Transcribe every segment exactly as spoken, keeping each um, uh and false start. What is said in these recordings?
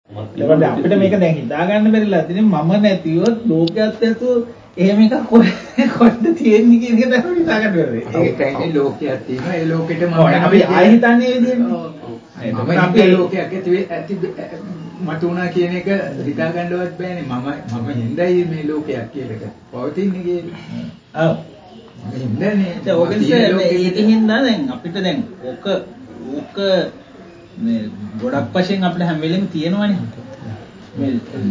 ඒකට අපිට මේක දැන් හිතා ගන්න බැරිලා තියෙන්නේ මම නැතිවොත් ලෝකයක් ඇතුව එහෙම එකක් කොහෙද තියෙන්නේ කියන එක තමයි හිතා ගන්න බැරි. ඒකයි ලෝකයක් තියෙනවා ඒ ලෝකෙට මම අපි ආයෙ හිතන්නේ ඒ විදිහට. මම අපේ ලෝකයක් ඇති ඇති මට උනා කියන එක හිතා ගන්නවත් බෑනේ මම මම හින්දායි මේ ලෝකයක් කියලා එක පවතින්නේ කියන්නේ. ඔව්. හින්දානේ. ඒ ඔකෙන්සේ ඒකින් දැන් අපිට දැන් ඕක ඕක මේ ගොඩක් වශයෙන් අපිට හැම වෙලෙම තියෙනවනේ. මේ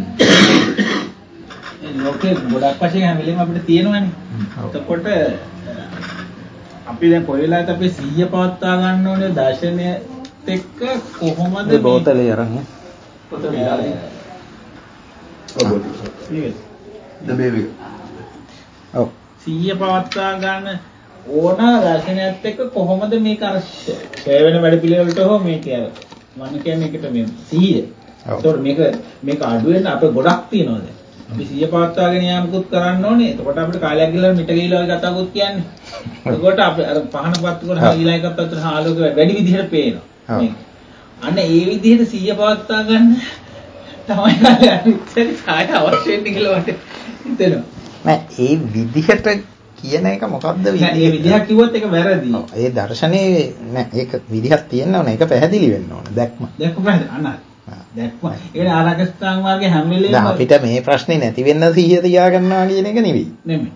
ඒ ලෝකේ ගොඩක් වශයෙන් හැම වෙලෙම අපිට තියෙනවනේ. එතකොට අපි දැන් කොයි වෙලාවද අපි සිහිය පවත්වා ගන්න ඕනේ දර්ශනයත් එක්ක කොහොමද මේ බෝතලේ අරන් පොතේ දාලා ඔව් ඒක දබේවි ඔව් සිහිය පවත්වා ගන්න ඕන දර්ශනයත් එක්ක කොහොමද මේක අර ෂේ වෙන වැඩ පිළිවෙලට හෝ මේක මම කියන්නේ ඒකට මේ සිහිය. ඒතකොට මේක මේක අඩු වෙන අපේ ගොඩක් තියෙනවා දැන්. අපි සිහිය පවත්වාගෙන යාමකුත් කරන්න ඕනේ. එතකොට අපිට කාලයක් ගිහලා මිට ගිහලා වගේ කතාවකුත් කියන්නේ. එතකොට අපි අර පහන පත්තු කරන හාගිලා එකක් පැත්තට ආලෝක වැඩි විදිහට පේනවා. මේක. අන්න ඒ විදිහට සිහිය පවත්වා ගන්න තමයි අනිත් කාට අවශ්‍ය වෙන්නේ කියලා මට හිතෙනවා. නෑ ඒ විදිහට කියන එක මොකද්ද විදිහ? ඒ විදිහක් කිව්වොත් ඒක වැරදි. ඒ දර්ශනේ නෑ ඒක විදිහක් තියෙන්න ඕන. ඒක පැහැදිලි වෙන්න ඕන. දැක්ම. දැක්ම පැහැදිලි. අන්න දැක්ම. ඒ කියන්නේ ආරක්ෂාංග මාර්ගයේ හැම වෙලේම දැන් අපිට මේ ප්‍රශ්නේ නැති වෙන්න සිහිය තියා ගන්නවා කියන එක නෙවෙයි. නෙමෙයි.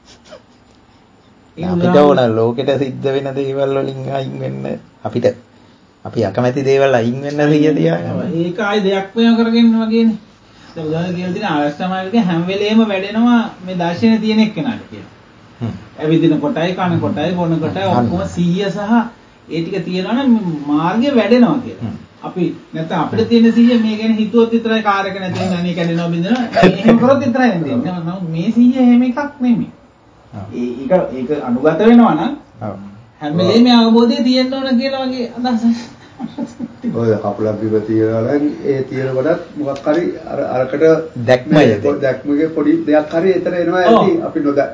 අපිට ඕන ලෝකෙට සිද්ධ වෙන දේවල් වලින් අයින් වෙන්න අපිට අපි අකමැති දේවල් අයින් වෙන්න සිහිය තියා ගන්නවා. ඒක ආයි දෙයක් මේව කරගෙන වගේනේ. දැන් උදාහරණ කියලා තියෙන ආරක්ෂා මාර්ගයේ හැම වෙලේම වැඩෙනවා මේ දර්ශනේ තියෙන එක්කෙනාට කියලා. ඇවිදින කොටයි කන කොටයි බොන කොටයි ඔක්කොම සිහිය සහ ඒ ටික තියෙනවා නම් මාර්ගය වැඩෙනවා කියලා. අපි නැත්නම් අපිට තියෙන සිහිය මේ ගැන හිතුවොත් විතරයි කාර් එක නැති වෙනවා නේ කැඩෙනවා බින්දෙනවා. එහෙම කරොත් විතරයි එන්නේ. නමුත් මේ සිහිය එහෙම එකක් නෙමෙයි. ඒක ඒක අනුගත වෙනවා නම් හැම වෙලේම අවබෝධය තියෙන්න ඕන කියලා වගේ අදහසක්. ඔය කකුලක් බිම තියනවා නම් ඒ තියෙන කොටත් මොකක් හරි අර අරකට දැක්මයි දැක්මගේ පොඩි දෙයක් හරි එතන එනවා ඇති අපි නොදැ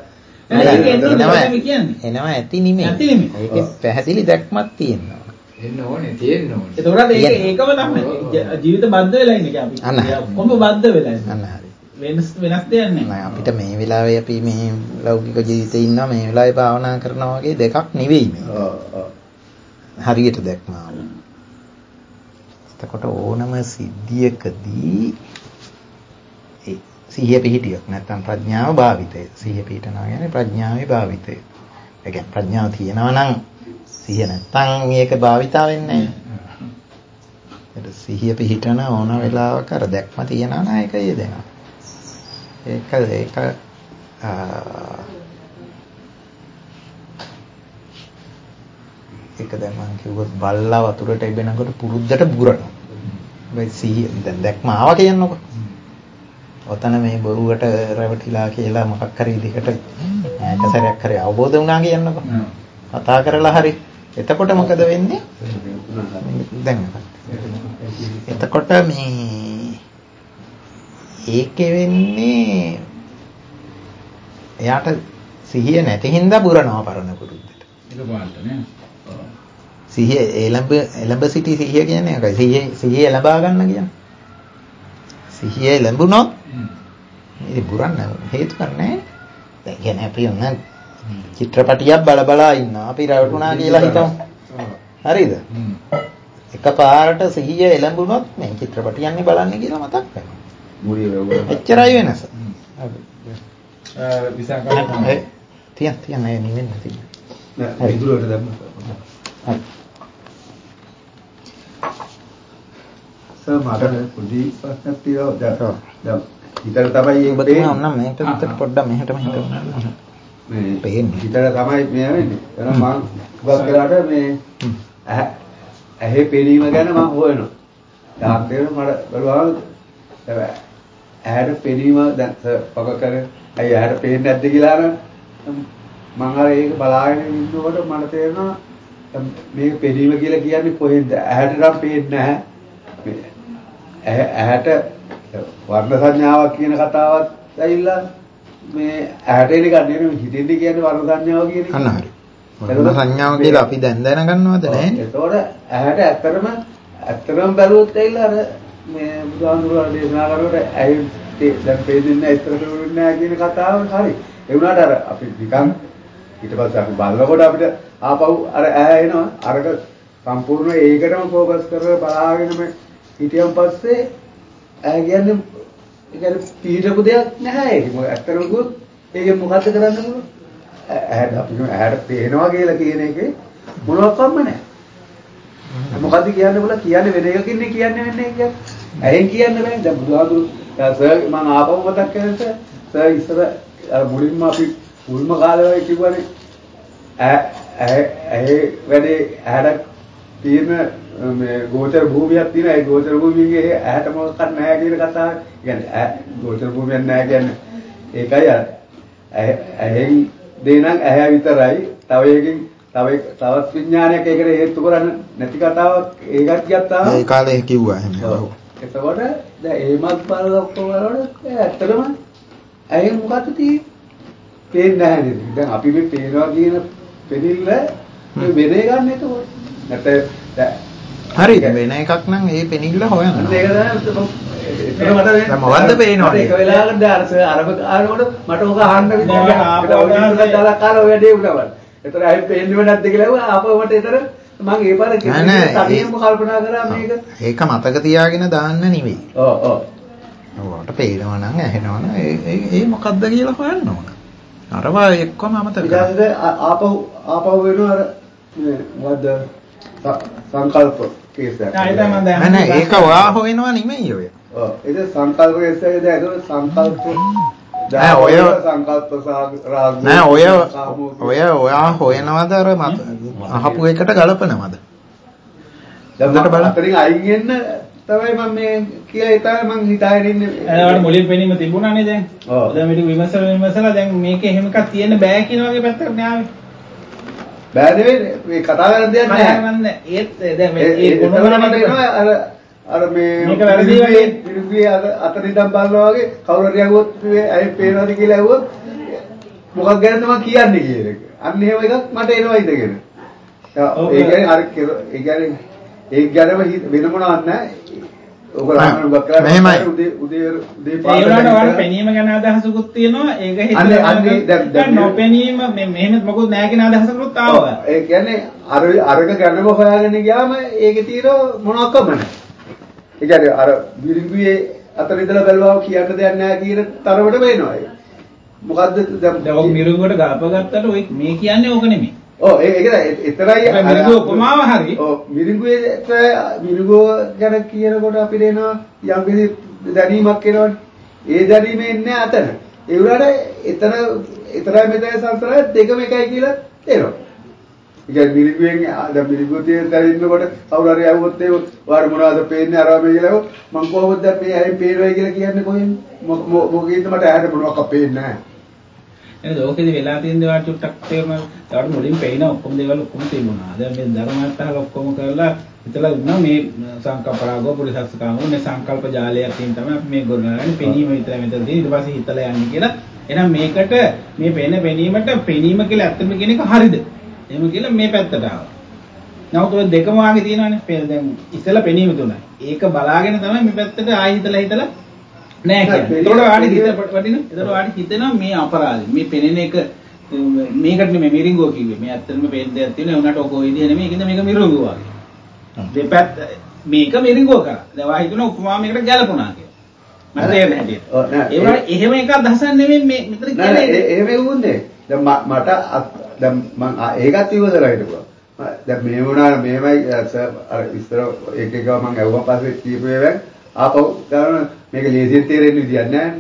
එනවා ඇති නෙමෙයි. ඒකේ පැහැදිලි දැක්මක් තියෙනවා. එන්න ඕනේ තියෙන්න ඕනේ. ඒතකොට ඒක ඒකම තමයි ජීවිත බද්ධ වෙලා ඉන්නේ අපි. ඔක්කොම බද්ධ වෙලා ඉන්නේ. අන්න හරි. වෙනස් වෙනස් දෙයක් නැහැ. අපිට මේ වෙලාවේ අපි මේ ලෞකික ජීවිතේ ඉන්නවා මේ වෙලාවේ භාවනා කරනවා වගේ දෙකක් නෙවෙයි මේ. හරියට දැක්ම ආවා. එතකොට ඕනම සිද්ධියකදී ඒ සිහිය පිහිටියක් නැත්නම් ප්‍රඥාව භාවිතය. සිහිය පිහිටනවා කියන්නේ ප්‍රඥාවේ භාවිතය. ඒ කියන්නේ ප්‍රඥාව තියෙනවා නම් සිහිය නැත්නම් මේක භාවිතා වෙන්නේ නැහැ. ඒක සිහිය පිහිටන ඕන වෙලාවක අර දැක්ම තියනවා නම් ඒක යෙදෙනවා. ඒක ඒක ඒක දැන් මම කිව්වොත් බල්ලා වතුරට ඉබෙනකොට පුරුද්දට බුරනවා. මේ සිහිය දැන් දැක්ම ආවා කියන්නකො. ඔතන මේ බොරුවට රැවටිලා කියලා මොකක් හරි විදිහකට ඈත සැරයක් හරි අවබෝධ වුණා කියන්නකො. කතා කරලා හරි. එතකොට මොකද වෙන්නේ? දැන් එතකොට මේ ඒකේ වෙන්නේ එයාට සිහිය නැති හින්දා බුරනවා පරණ පුරුද්දට. ඒක පාට නේ. සිහිය එළඹ එළඹ සිටි සිහිය කියන්නේ ඒකයි. සිහිය සිහිය එළඹා ගන්න කියන්නේ. සිහිය එළඹුණොත් ඉතින් බුරන්න හේතු කරන්නේ. දැන් කියන්නේ අපි උන චිත්‍රපටියක් බල බලා ඉන්නවා. අපි රැවටුණා කියලා හිතමු. හරිද? එකපාරට සිහිය එළඹුණොත් මේ චිත්‍රපටියන්නේ බලන්නේ කියලා මතක් වෙනවා. මුරිය වගේ. එච්චරයි වෙනස. අ විසංකල්ප තියන් තියන් නෑ නෙවෙයි නැති. නෑ ඉදුරට දැම්ම. හරි. සමහර පොඩි ප්‍රශ්නක් තියෙනවා. දැන් දැන් හිතට තමයි ඔබ තමයි ඔන්න මේකට විතර පොඩ්ඩක් මෙහෙට මෙහෙට වුණා. මේ පේන්නේ. හිතට තමයි මේ වෙන්නේ. එහෙනම් මම ගොඩක් වෙලාට මේ ඇහි පෙනීම ගැන මම හොයනවා. තාක් දෙන මට බලවහම ඇහැට පෙනීම දැන් පක කර අය ඇහැට පේන්නේ නැද්ද කියලා නම් මම අර ඒක බලාගෙන ඉන්නකොට මට තේරෙනවා මේක පෙනීම කියලා කියන්නේ කොහෙන්ද ඇහැට නම් පේන්නේ නැහැ. මේ ඇහැට වර්ණ සංඥාවක් කියන කතාවත් ඇවිල්ලා මේ ඇහැට එන එක නෙවෙයි හිතෙන්නේ කියන්නේ වර්ණ සංඥාව කියන එක. අන්න හරි. වර්ණ සංඥාව කියලා අපි දැන් දැනගන්නවද නැහැ? ඒතකොට ඇහැට ඇත්තරම ඇත්තරම බැලුවොත් ඇවිල්ලා අර මේ බුදුහාමුදුරුවෝ දේශනා කරනකොට ඇයි දැන් පේන්නේ ඇත්තට පේන්නේ නැහැ කියන කතාව හරි. ඒ වුණාට අර අපි නිකන් ඊට පස්සේ අපි බලනකොට අපිට ආපහු අර ඈ එනවා. අරක සම්පූර්ණ ඒකටම ફોකස් කරලා බලාගෙනම හිටියන් පස්සේ ඈ කියන්නේ ඒ කියන්නේ පීඩපු දෙයක් නැහැ ඒක. මොකද ඇත්තටම කිව්වොත් ඒකෙන් මොකද්ද කරන්න පුළුවන්? ඇහැට අපි කියමු ඇහැට පේනවා කියලා කියන එකේ මොනවත්ක්ම නැහැ. මොකද්ද කියන්න බල කියන්නේ වෙන එකකින් නේ කියන්නේ වෙන්නේ කියන්නේ. ඇහෙන් කියන්න බෑ. දැන් බුදුහාමුදුරු සර් මම ආපහු මතක් කරගත්ත සර් ඉස්සර අර මුලින්ම අපි මුල්ම කාලේ වගේ කිව්වනේ ඇහැ ඇහි වැඩේ ඇහැට තියෙන මේ ගෝචර භූමියක් තියෙනවා. ඒ ගෝචර භූමියේ ඇහැට මොකක්වත් නැහැ කියන කතාව. කියන්නේ ගෝචර භූමියක් නැහැ කියන්නේ ඒකයි අර ඇහෙන් දෙනං ඇහැ විතරයි. තව එකකින් තව තවත් විඥානයක් ඒකට හේතු කරන්නේ නැති කතාවක් ඒකත් ගත්තා. ඒ කාලේ කිව්වා එහෙම. ඔව්. එතකොට දැන් ඒමත් බලලා ඔක්කොම බලනකොට ඇත්තටම ඇයි මොකද්ද තියෙන්නේ? පේන්නේ නැහැ නේද? දැන් අපි මේ පේනවා කියන පෙනිල්ල මේ වෙරේ ගන්න එතකොට. නැත්නම් හරි වෙන එකක් නම් ඒ පෙනිල්ල හොයන්න. ඒක තමයි එතන මට දැන් මොකද්ද පේනවද? ඒක වෙලාවකට අර අරබ කාරවල මට ඕක අහන්න විදිහට ආපහු දාලා කාලා ඔය වැඩේ උනවල්. එතන අයි පේන්නේව නැද්ද කියලා ඇහුවා. ආපහු මට එතන මම ඒ පාර තනියම කල්පනා කරා මේක. ඒක මතක තියාගෙන දාන්න නෙවෙයි. ඔව් ඔව්. ඔයාලට පේනවා නම් ඇහෙනවා නම් ඒ ඒ මොකද්ද කියලා හොයන්න ඕන. අරවා එක්කම අමතක කරා. ඊට පස්සේ ආපහු ආපහු වෙනවා අර මේ මොකද්ද සංකල්ප කේස් එකක්. නෑ නෑ ඒක ඔයා හොයනවා නෙමෙයි ඔය. ඔව් ඒක සංකල්ප කේස් එකේ දැන් ඒක සංකල්ප නෑ ඔය සංකල්ප රාග නෑ ඔය ඔය ඔයා හොයනවද අර අහපු එකට ගලපනවද? දැන් බලන්න අතරින් අයින් වෙන්න තමයි මම මේ කියලා ඒ තමයි මම හිතාගෙන ඉන්නේ. ඒකට මුලින් පෙනීම තිබුණානේ දැන්. ඔව්. දැන් මේක විමසලා විමසලා දැන් මේක එහෙම එකක් තියෙන්න බෑ කියන වගේ පැත්තකට නේ ආවේ. බෑ නෙවෙයි මේ කතා කරන දෙයක් නෑ. කතා කරන්නේ ඒත් දැන් මේ ඒ ගුණවලට එනවා අර අර මේ මේක වැරදි වගේ පිළිගියේ අර අතර ඉඳන් බලනවා වගේ කවුරු හරි අහුවොත් මේ ඇයි පේනවද කියලා අහුවොත් මොකක් ගැනද මම කියන්නේ කියන එක. අන්න එහෙම එකක් මට එනවා ඉඳගෙන. ඒ කියන්නේ අර ඒ කියන්නේ ඒ ගැනම වෙන මොනවත් නැහැ. ඔක රාමන උගක් කරලා උදේ උදේ උදේ පාට ඒ වුණාට ඔයාලා පෙනීම ගැන අදහසකුත් තියෙනවා. ඒක හිතලා අන්නේ දැන් දැන් නොපෙනීම මේ මෙහෙම මොකද නැහැ කියන අදහසකුත් ආවා. ඒ කියන්නේ අර අරක ගැනම හොයාගෙන ගියාම ඒකේ තියෙන මොනක්වම නැහැ. ඒ කියන්නේ අර බිරිඟුවේ අතර ඉඳලා බැලුවා කියන්න දෙයක් නැහැ කියන තරමට වෙනවා ඒක. මොකද්ද දැන් දැන් ඔය මිරිඟුවට ගලප ගත්තට ඔය මේ කියන්නේ ඕක නෙමෙයි. ඔව් ඒක එතරයි මිරිඟුව උපමාව හරි. ඔව් මිරිඟුවේ මිරිඟුව ගැන කියනකොට අපිට එනවා යම් කිසි දැනීමක් එනවනේ. ඒ දැනීම එන්නේ අතන. ඒ වුණාට එතන එතරයි මෙතන සංසාරය දෙකම එකයි කියලා තේරෙනවා. ඒ කියන්නේ මිරිඟුවෙන් දැන් මිරිඟුවේ දැනෙන්නකොට කවුරු හරි ආවොත් ඒ වාර මොනවද පේන්නේ අරම කියලා මම කොහොමද දැන් මේ ඇයි පේනවයි කියලා කියන්නේ කොහෙන්ද? මොකෙන්ද මට ඇහැට මොනවක් පේන්නේ නැහැ. එහෙනම් ඕකේදී වෙලා තියෙන දේවල් චුට්ටක් තේරෙම ඒවට මුලින් පේන ඔක්කොම දේවල් ඔක්කොම තිබුණා. දැන් මේ ධර්මාර්ථහල ඔක්කොම කරලා හිතලා දුන්නා මේ සංකප්පරාගෝ පුරිසස්සකාමෝ මේ සංකල්ප ජාලයක් තියෙන තමයි අපි මේ ගොඩනගන්නේ පෙනීම විතරයි මෙතන තියෙන්නේ. ඊට පස්සේ හිතලා යන්නේ කියලා. එහෙනම් මේකට මේ පේන පෙනීමට පෙනීම කියලා ඇත්තම කියන එක හරිද? එහෙම කියලා මේ පැත්තට ආවා. නමුත් ඔය දෙකම වාගේ තියෙනවානේ. දැන් ඉස්සෙල්ලා පෙනීම තුනයි. ඒක බලාගෙන තමයි මේ පැත්තට ආයි හිතලා හිතලා නෑ කියන්නේ. ඒතකොට වාඩි හිත වටින. ඒතකොට වාඩි හිතෙනවා මේ අපරාධය. මේ පෙනෙන එක මේකට නෙමෙයි මිරිඟුව කිව්වේ. මේ ඇත්තටම පෙන් දෙයක් තියෙනවා. උනට ඔක ඔය විදිහ නෙමෙයි. ඒකද මේක මිරිඟුව වගේ. දෙපැත්ත මේක මිරිඟුව කරා. දැන් වා හිතන උපමා මේකට ගැලපුණා කියලා. මට තේරෙන්නේ හැටියට. ඔව් නෑ. ඒ වුණාට එහෙම එකක් දහසක් නෙමෙයි මේ මෙතන කියන්නේ. නෑ එහෙම වුණේ. දැන් මට දැන් මම ඒකත් ඉවසලා හිටපුවා. දැන් මේ වුණා මේමයි අර ඉස්සර එක එක මම ඇහුවා පස්සේ කීපෙවෙන් ආපහු ගන්න මේක ලේසියෙන් තේරෙන්න විදියක් නැහැ.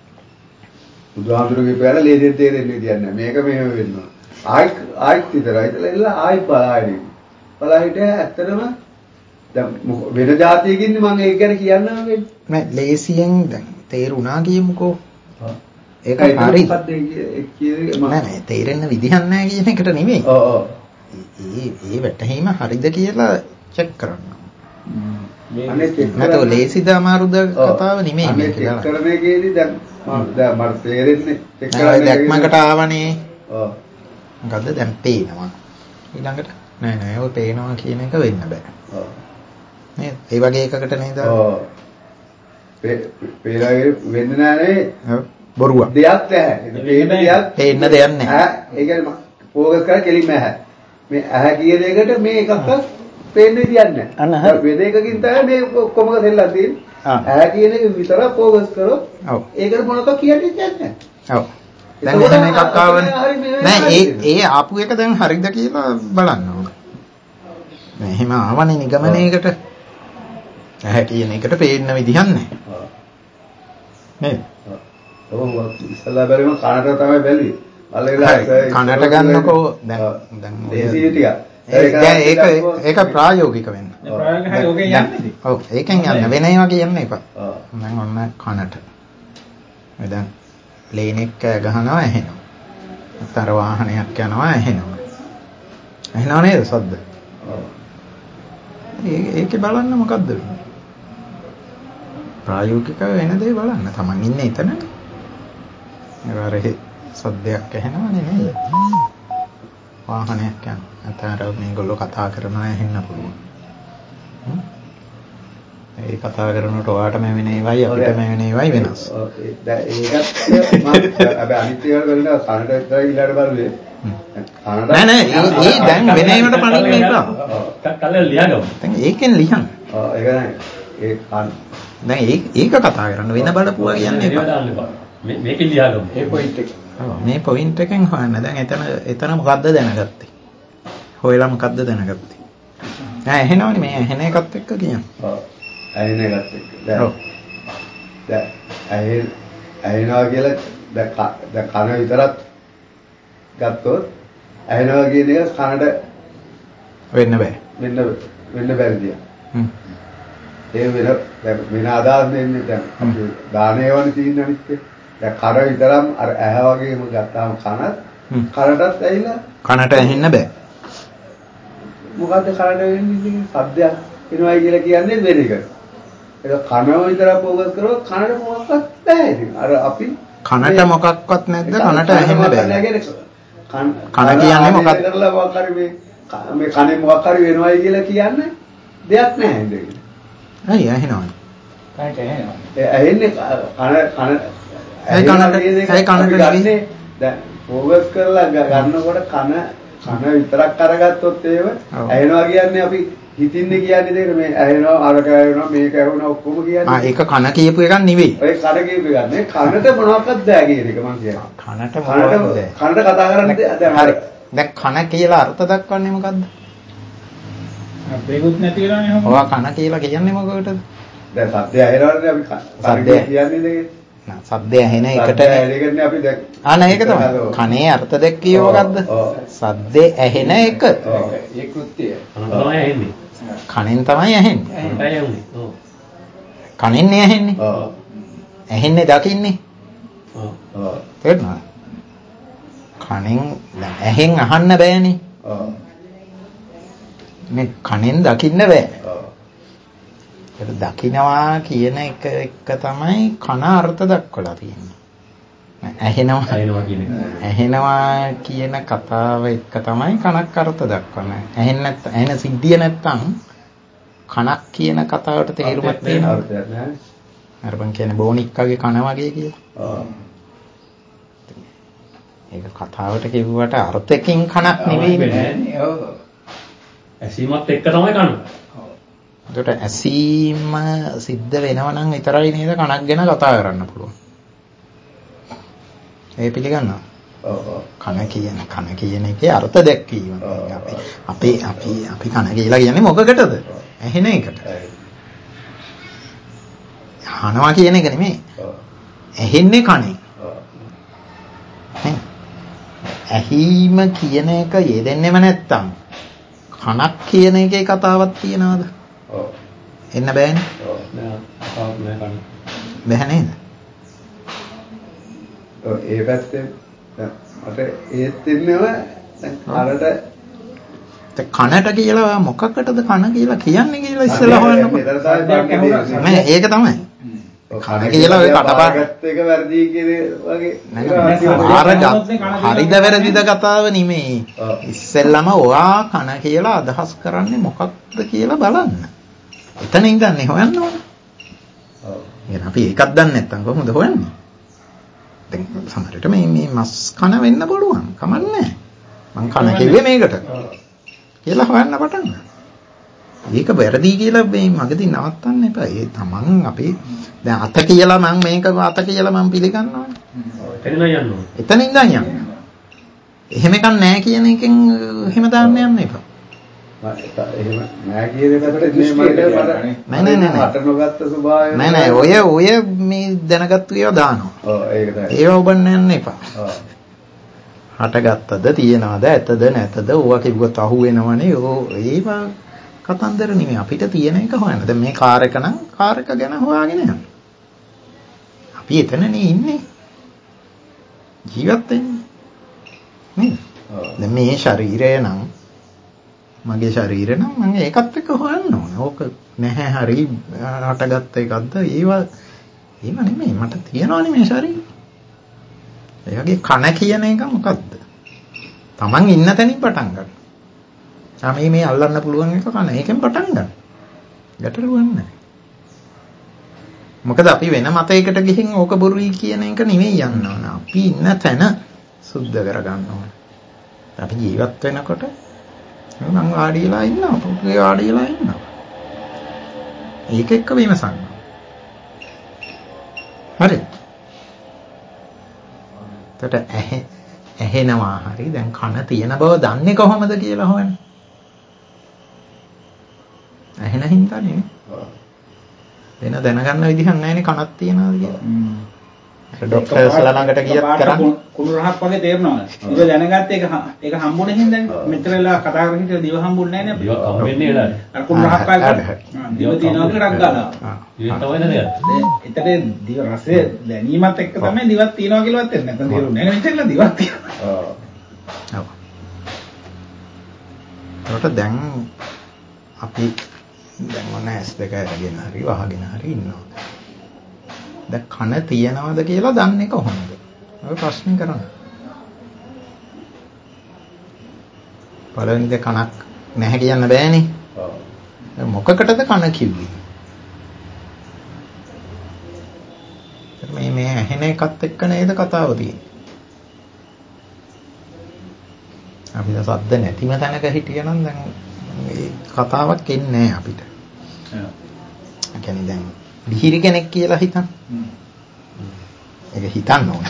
බුදුහාමුදුරුවෝ කියපුවාලා ලේසියෙන් තේරෙන්න විදියක් නැහැ. මේක මෙහෙම වෙනවා. ආයි ආයිත් විතරයි. ඒතල ආයි බලාගෙන. බලාහිට ඇත්තටම දැන් වෙන જાතියකින් මම ඒක ගැන කියන්න වෙන්නේ. නෑ ලේසියෙන් දැන් තේරුණා කියමුකෝ. ඒක හරි. නෑ නෑ තේරෙන්න විදිහක් නැහැ කියන එකට නෙමෙයි. ඔව් ඔව්. ඒ ඒ වැටහීම හරිද කියලා චෙක් කරන්න. නැතෝ ලේසිද අමාරුද කතාව නෙමෙයි මේක ගන්න. කරන එකේදී දැන් මම දැන් මට තේරෙන්නේ එක් කරන්නේ දැක්මකට ආවනේ. ඔව්. මොකද්ද දැන් පේනවා. ඊළඟට නෑ නෑ ඔය පේනවා කියන එක වෙන්න බෑ. ඔව්. නේද? ඒ වගේ එකකට නේද? ඔව්. පේරාවේ වෙන්නේ නැහැ බොරුවක්. දෙයක් නැහැ. පේන දෙයක් පේන්න දෙයක් නැහැ. ඒ කියන්නේ ફોකස් කරලා කෙලින්ම ඇහැ. මේ ඇහැ කියන එකට මේ එකක්වත් පේන්න විදියක් නැහැ. වෙන එකකින් තමයි මේ කොමක දෙල්ලක් තියෙන්නේ. ඇහැ කියන එක විතර ફોකස් කරොත් ඒකට මොනවද කියන්නේ නැහැ. ඔව්. දැන් එහෙම එකක් ආවනේ. නෑ ඒ ඒ ආපු එක දැන් හරිද කියලා බලන්න ඕක. නෑ එහෙම ආවනේ නිගමනයකට. ඇහැ කියන එකට පේන්න විදිහක් නැහැ. නේද? ඔව් ඉස්සලා බැලුවම කනට තමයි බැලුවේ. කනට ගන්නකෝ දැන් දැන් දේශීය ටික. දැන් ඒක ඒක ප්‍රායෝගික වෙන්න. ප්‍රායෝගික හරි ඔකේ යන්නේ. ඔව් ඒකෙන් යන්න වෙන ඒවා කියන්න එපා. දැන් ඔන්න කනට. දැන් ලේනෙක් කෑ ගහනවා ඇහෙනවා. අතර වාහනයක් යනවා ඇහෙනවා. ඇහෙනව නේද සද්ද? ඔව්. ඒකේ බලන්න මොකද්ද වෙන්නේ? ප්‍රායෝගිකව වෙන දේ බලන්න. Taman ඉන්නේ එතන. ඒවාරේ සද්දයක් ඇහෙනවනේ නේද? වාහනයක් යනවා. අතර මේගොල්ලෝ කතා කරනවා ඇහෙන්න පුළුවන්. ඒ කතා කරනකොට ඔයාට මේ වෙන ඒවයි අපිට මේ වෙන ඒවයි වෙනස්. දැන් ඒකත් මම අපි අනිත් ඒවා වලින් කනට විතරයි ඊළඟට බලුවේ. නෑ නෑ ඒ දැන් වෙන ඒවට පණින්න එපා. කල්ල ලියගමු. දැන් ඒකෙන් ලියන්න. ඔව් ඒක නෑ. ඒ කන දැන් ඒක ඒක කතා කරන්න වෙන බලපුවා කියන්නේ එපා. මේ මේකෙන් ලියගමු. ඒ පොයින්ට් එක. ඔව් මේ පොයින්ට් එකෙන් හොයන්න. දැන් එතන එතන මොකද්ද දැනගත්තේ? හොයලා මොකද්ද දැනගත්තේ? ආ එහෙනවනේ මේ ඇහෙන එකත් එක්ක කියන්නේ. ඔව්. ඇහෙන එකත් එක්ක. දැන් දැන් ඇහෙන ඇහෙනවා කියලා දැන් දැන් කන විතරක් ගත්තොත් ඇහෙනවා කියන එක කනට වෙන්න බෑ. වෙන්න වෙන්න බැරි දෙයක්. හ්ම්. ඒ වෙන දැන් වෙන අදහස් දෙන්නේ දැන් අපි දානේවනේ තියෙන අනිත් එක. දැන් කන විතරක් අර ඇහැ වගේම ගත්තාම කනත් කනටත් ඇහිලා කනට ඇහෙන්න බෑ. මොකද්ද කනට වෙන්නේ? ශබ්දයක් එනවායි කියලා කියන්නේ වෙන එක. ඒක කනම විතරක් ફોකස් කරොත් කනට මොකක්වත් නැහැ ඉතින්. අර අපි කනට මොකක්වත් නැද්ද? කනට ඇහෙන්න බෑ. කන කියන්නේ මොකක්ද? කරලා මොකක් හරි මේ මේ කනේ මොකක් හරි වෙනවයි කියලා කියන්නේ දෙයක් නැහැ නේද? ඇයි ඇහෙනවනේ. කනට ඇහෙනවා. ඒ ඇහෙන්නේ කන කන ඒ කනට ඒ කනට ගන්නේ දැන් ફોකස් කරලා ගන්නකොට කන කන විතරක් අරගත්තොත් ඒව ඇහෙනවා කියන්නේ අපි හිතින්නේ කියන්නේ දෙක මේ ඇහෙනවා අරක ඇහෙනවා මේක ඇහෙනවා ඔක්කොම කියන්නේ. ආ ඒක කන කියපු එකක් නෙවෙයි. ඔය කන කියපු එකක් නේ කනට මොනවක්වත් බෑ කියන එක මම කියන්නේ. කනට මොනවද? කනට කතා කරන්නේ දැන් හරි. දැන් කන කියලා අර්ථ දක්වන්නේ මොකද්ද? අපේකුත් නැති වෙලානේ හොම. ඔයා කන කියලා කියන්නේ මොකකටද? දැන් සද්දය ඇහෙනවනේ අපි සද්දය කියන්නේ දෙක. නෑ සද්දය ඇහෙන එකට ඇහෙන්නේ අපි දැන් ආ නෑ ඒක තමයි. කනේ අර්ථ දැක්කිය මොකද්ද? සද්දේ ඇහෙන එක. ඒ කෘත්‍යය. තමයි ඇහෙන්නේ. කනෙන් තමයි ඇහෙන්නේ. තමයි ඇහෙන්නේ. ඔව්. කනෙන්නේ ඇහෙන්නේ. ඔව්. ඇහෙන්නේ දකින්නේ. ඔව්. ඔව්. තේරුණාද? කනෙන් ඇහෙන් අහන්න බෑනේ. ඔව්. මේ කනෙන් දකින්න බෑ. ඔව්. ඒක දකින්නවා කියන එක එක තමයි කන අර්ථ දක්වලා තියෙන්නේ. ඇහෙනවා ඇහෙනවා කියන එක. ඇහෙනවා කියන කතාව එක තමයි කනක් අර්ථ දක්වන්නේ. ඇහෙන්නේ නැත්නම් ඇහෙන සිද්ධිය නැත්නම් කනක් කියන කතාවට තේරුමක් තියෙනවා. අර්ථයක් නැහැ. අර බං කියන්නේ බෝනික්කගේ කන වගේ කියලා. ඔව්. ඒක කතාවට කිව්වට අර්ථකින් කනක් නෙවෙයිනේ. ඔව්. ඇසීමත් එක්ක තමයි කන. ඒකට ඇසීම සිද්ධ වෙනවා නම් විතරයි නේද කනක් ගැන කතා කරන්න පුළුවන්. ඒ පිළිගන්නවා. ඔව් ඔව්. කන කියන කන කියන එකේ අර්ථ දැක්වීම. අපි අපි අපි අපි කන කියලා කියන්නේ මොකකටද? ඇහෙන එකට. අහනවා කියන එක නෙමෙයි. ඇහෙන්නේ කනේ. ඇහිම කියන එක යෙදෙන්නෙම නැත්තම් කනක් කියන එකේ කතාවක් තියනවාද? ඔව්. එන්න බෑනේ. ඔව්. නෑ. ආව නෑ කන. බෑ නේද? ඔව් ඒ පැත්තෙන් මට ඒත් ඉන්නව දැන් කනට කනට කියලා මොකකටද කන කියලා කියන්නේ කියලා ඉස්සෙල්ලා හොයන්නකො. නෑ ඒක තමයි. කන කියලා ඔය කටපාඩම් එක වැරදි කියන වගේ හරිද වැරදිද කතාව නෙමෙයි. ඉස්සෙල්ලාම ඔයා කන කියලා අදහස් කරන්නේ මොකක්ද කියලා බලන්න. එතන ඉඳන්නේ හොයන්න ඕනේ. ඔව්. එහෙනම් අපි ඒකක් දන්නේ නැත්නම් කොහොමද හොයන්නේ? දැන් සමහරවිට මේ මේ මස් කන වෙන්න පුළුවන්. කමන්නේ. මං කන කිව්වේ මේකට. කියලා හොයන්න පටන් ගන්න. ඒක වැරදි කියලා මේ මගදී නවත්තන්න එපා. ඒ තමන් අපේ දැන් අත කියලා මම මේක අත කියලා මම පිළිගන්නවා. එතනින් යන්න ඕනේ. එතන ඉඳන් යන්න. එහෙම එකක් නැහැ කියන එකෙන් එහෙම දාන්න යන්න එපා. එහෙම නෑ කියන එකට මේ මට නෑ නෑ නෑ හට නොගත්ත ස්වභාවය නෑ නෑ ඔය ඔය මේ දැනගත්තු ඒවා දානවා. ඔව් ඒක තමයි. ඒව ඔබන්න යන්න එපා. ඔව්. හටගත්තද තියනවද ඇතද නැතද ඕවා කිව්වොත් අහු වෙනවනේ. ඕ ඒවා කතන්දර නෙමෙයි අපිට තියෙන එක හොයන්න. දැන් මේ කාර් එක නම් කාර් එක ගැන හොයාගෙන යන්න. අපි එතනනේ ඉන්නේ. ජීවත් වෙන්නේ. නේද? දැන් මේ ශරීරය නම් මගේ ශරීරය නම් මම ඒකත් එක්ක හොයන්න ඕනේ. ඕක නැහැ හරි හටගත්ත එකක්ද? ඒවා ඒව නෙමෙයි මට තියෙනවනේ මේ ශරීරය. ඒගොල්ලේ කන කියන එක මොකද්ද? Taman ඉන්න තැනින් පටන් ගන්න. ආ මේ මේ අල්ලන්න පුළුවන් එක කන. ඒකෙන් පටන් ගන්න. ගැටලුවක් නැහැ. මොකද අපි වෙන මතයකට ගිහින් ඕක බොරුයි කියන එක නෙමෙයි යන්න ඕන. අපි ඉන්න තැන සුද්ධ කරගන්න ඕන. අපි ජීවත් වෙනකොට මම වාඩි වෙලා ඉන්නවා. පුතේ වාඩි වෙලා ඉන්නවා. ඒක එක්ක විමසන්න. හරි. එතකොට ඇහෙ ඇහෙනවා හරි දැන් කන තියෙන බව දන්නේ කොහොමද කියලා හොයන්න. ඇහෙන හින්දා නෙමෙයි. වෙන දැනගන්න විදිහක් නැහැනේ කනක් තියනවාද කියලා. ඩොක්ටර්ස්ලා ළඟට ගියත් කරන්නේ කුණු රහක් වගේ තේරෙනවා. ඉතින් දැනගත්ත එක ඒක හම්බුනේ හින්දානේ. මෙතන වෙලා කතා කරගෙන හිටිය දිව හම්බුන්නේ නැහැ නේ. දිව හම්බ වෙන්නේ නේද? අර කුණු රහක් වගේ. දිව තියනවා කියලා රක් ගන්නවා. දිව තමයි නේද? එතන දිව රසය දැනීමත් එක්ක තමයි දිවක් තියනවා කියලාවත් එන්නේ. නැත්නම් තේරුන්නේ නැහැ නේ මෙතන දිවක් තියෙනවා. ඔව්. ඔව්. දැන් අපි දැන් මොන ඇස් දෙක අරගෙන හරි වහගෙන හරි ඉන්නවා. දැන් කන තියනවද කියලා දන්නේ කොහොමද? ඔය ප්‍රශ්නේ කරන්නේ. පළවෙනි දේ කනක් නැහැ කියන්න බෑනේ. ඔව්. මොකකටද කන කිව්වේ? මේ මේ ඇහෙන එකත් එක්ක නේද කතාව තියෙන්නේ. අපි දැන් සද්ද නැතිම තැනක හිටියනම් දැන් මේ කතාවක් එන්නේ නැහැ අපිට. ඔව්. ඒ කියන්නේ දැන් විහිරි කෙනෙක් කියලා හිතන්න. හ්ම්. ඒක හිතන්න ඕන.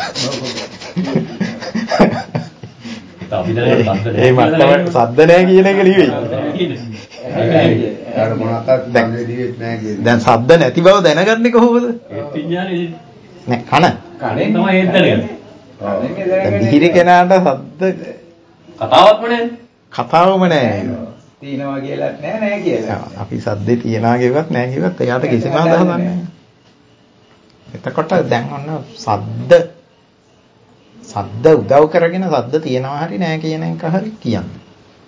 අපි දැන් සද්ද ඒ මත්තම සද්ද නැහැ කියන එක නෙවෙයි. අර මොනවාක්වත් සංවේදීෙත් නැහැ කියන්නේ. දැන් සද්ද නැති බව දැනගන්නේ කොහොමද? ඒ විඥානේ නෑ කන. කනෙන් තමයි ඒක දැනගන්නේ. දැන් විහිරි කෙනාට සද්ද කතාවක්ම නැහැ. කතාවම නැහැ. තියනවා කියලාත් නෑ නෑ කියලා. අපි සද්දේ තියනවා කියවත් නෑ කිව්වත් එයාට කිසිම අදහසක් නැහැ. එතකොට දැන් ඔන්න සද්ද සද්ද උදව් කරගෙන සද්ද තියනවා හරි නෑ කියන එක හරි කියන්නේ.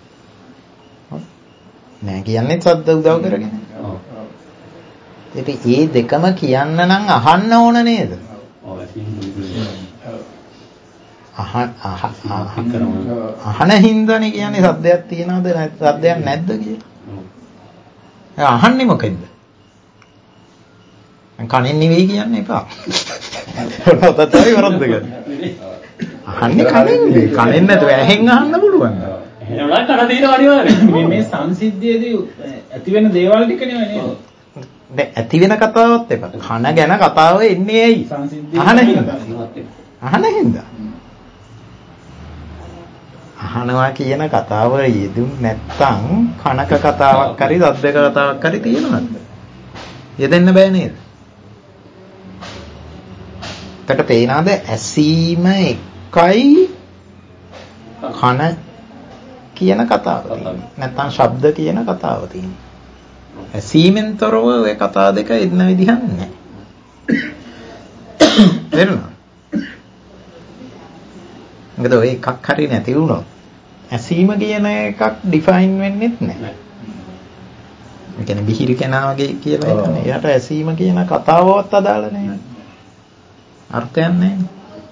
නෑ කියන්නේ සද්ද උදව් කරගෙන. ඔව්. ඉතින් මේ දෙකම කියන්න නම් අහන්න ඕන නේද? ඔව් අහන අහන හින්දානේ කියන්නේ සද්දයක් තියනවද නැත්නම් සද්දයක් නැද්ද කියලා. අහන්නේ මොකෙන්ද? කනෙන් නෙවෙයි කියන්න එපා. ඔතතයි වරද්ද ගන්න. අහන්නේ කනෙන් නෙවෙයි. කනෙන් නැතුව ඇහෙන් අහන්න පුළුවන්. එහෙනම් කන තියෙනවා අනිවාර්යයෙන්. මේ මේ සංසිද්ධියේදී ඇති වෙන දේවල් ටික නෙවෙයි නේද? දැන් ඇති වෙන කතාවත් එපා. කන ගැන කතාව එන්නේ ඇයි? සංසිද්ධිය අහන හින්දා. අහන හින්දා. අහනවා කියන කතාව යෙදුම් නැත්තම් කනක කතාවක් හරි සද්දක කතාවක් හරි තියෙනවද? යෙදෙන්න බෑ නේද? එතකොට පේනවාද ඇසීම එකයි කන කියන කතාව තියෙන්නේ. නැත්තම් ශබ්ද කියන කතාව තියෙන්නේ. ඇසීමෙන් තොරව ඔය කතා දෙක එන්න විදිහක් නැහැ. තේරුණා? මොකද ඔය එකක් හරි නැති වුණොත් ඇසීම කියන එකක් ඩිෆයින් වෙන්නේත් නැහැ. ඒ කියන්නේ බිහිරි කෙනා වගේ කියලා හිතන්නේ. එයාට ඇසීම කියන කතාවවත් අදාළ නැහැ. අර්ථයක් නැහැ.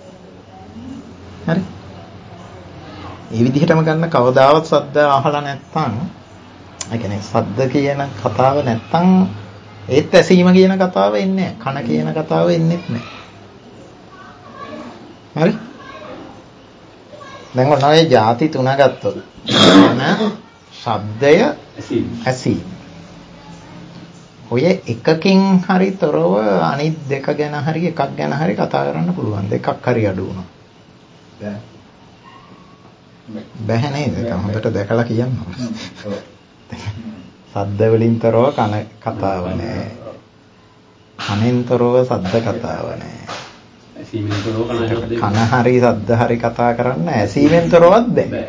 හරි. මේ විදිහටම ගන්න කවදාවත් සද්ද අහලා නැත්නම් ඒ කියන්නේ සද්ද කියන කතාව නැත්නම් ඒත් ඇසීම කියන කතාව එන්නේ නැහැ. කන කියන කතාව එන්නේත් නැහැ. හරි? දැන් ඔන්න ඔය ಜಾති තුන ගත්තොත් කන, ශබ්දය, ඇසීම. ඔය එකකින් හරි තොරව අනිත් දෙක ගැන හරි එකක් ගැන හරි කතා කරන්න පුළුවන්. දෙකක් හරි අඩු වුණා. බැහැ නේද? හොඳට දැකලා කියන්න ඕනේ. සද්ද වලින් තොරව කන කතාව නෑ. කනෙන් තොරව සද්ද කතාව නෑ. ඇසීමෙන් තොරව කන හරි සද්ද හරි කතා කරන්න ඇසීමෙන් තොරවත් බෑ.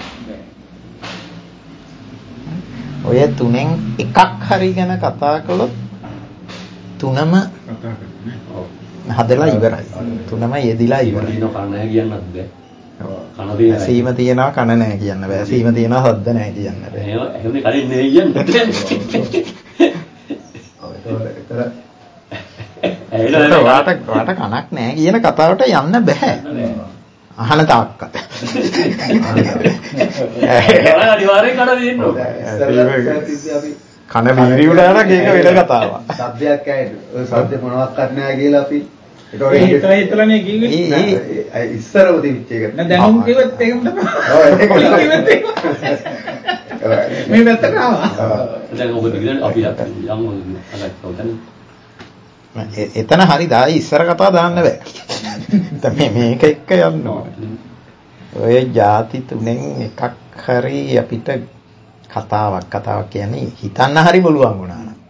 ඔය තුනෙන් එකක් හරි ගැන කතා කළොත් තුනම කතා කරන්නේ. හදලා ඉවරයි. තුනම යෙදිලා ඉවරයි. කන නැහැ කියන්නත් බෑ. කන දෙය ඇසීම තියනවා කන නැහැ කියන්න බෑ. ඇසීම තියනවා සද්ද නැහැ කියන්න බෑ. එහෙම එහෙමනේ කලින් නෙවෙයි කියන්නේ. ඒකට වාට වාට කනක් නැහැ කියන කතාවට යන්න බෑ. අහන තාක්කත්. අනිවාර්යෙන් කන දෙන්න ඕනේ. කන බිරි උනාට ඒක වෙන කතාවක්. සද්දයක් ඇහෙන. ඔය සද්ද මොනවත් කරන්නේ නැහැ කියලා අපි ඒක හිතලා හිතලානේ කිව්වේ. ඒ ඉස්සරව තිබිච්ච එක. නෑ දැනුම් කිව්වත් ඒකම තමයි. ඔව් ඒක කිව්වත් ඒක. මේ පැත්තට ආවා. දැන් ඔබ දිගට අපි යමු අලක් එතන හරි දායි ඉස්සර කතා දාන්න බෑ. දැන් මේක එක්ක යන්න ඕනේ. ඔය ಜಾති තුනෙන් එකක් හරි අපිට කතාවක් කතාවක් කියන්නේ හිතන්න හරි පුළුවන් වුණා නම්.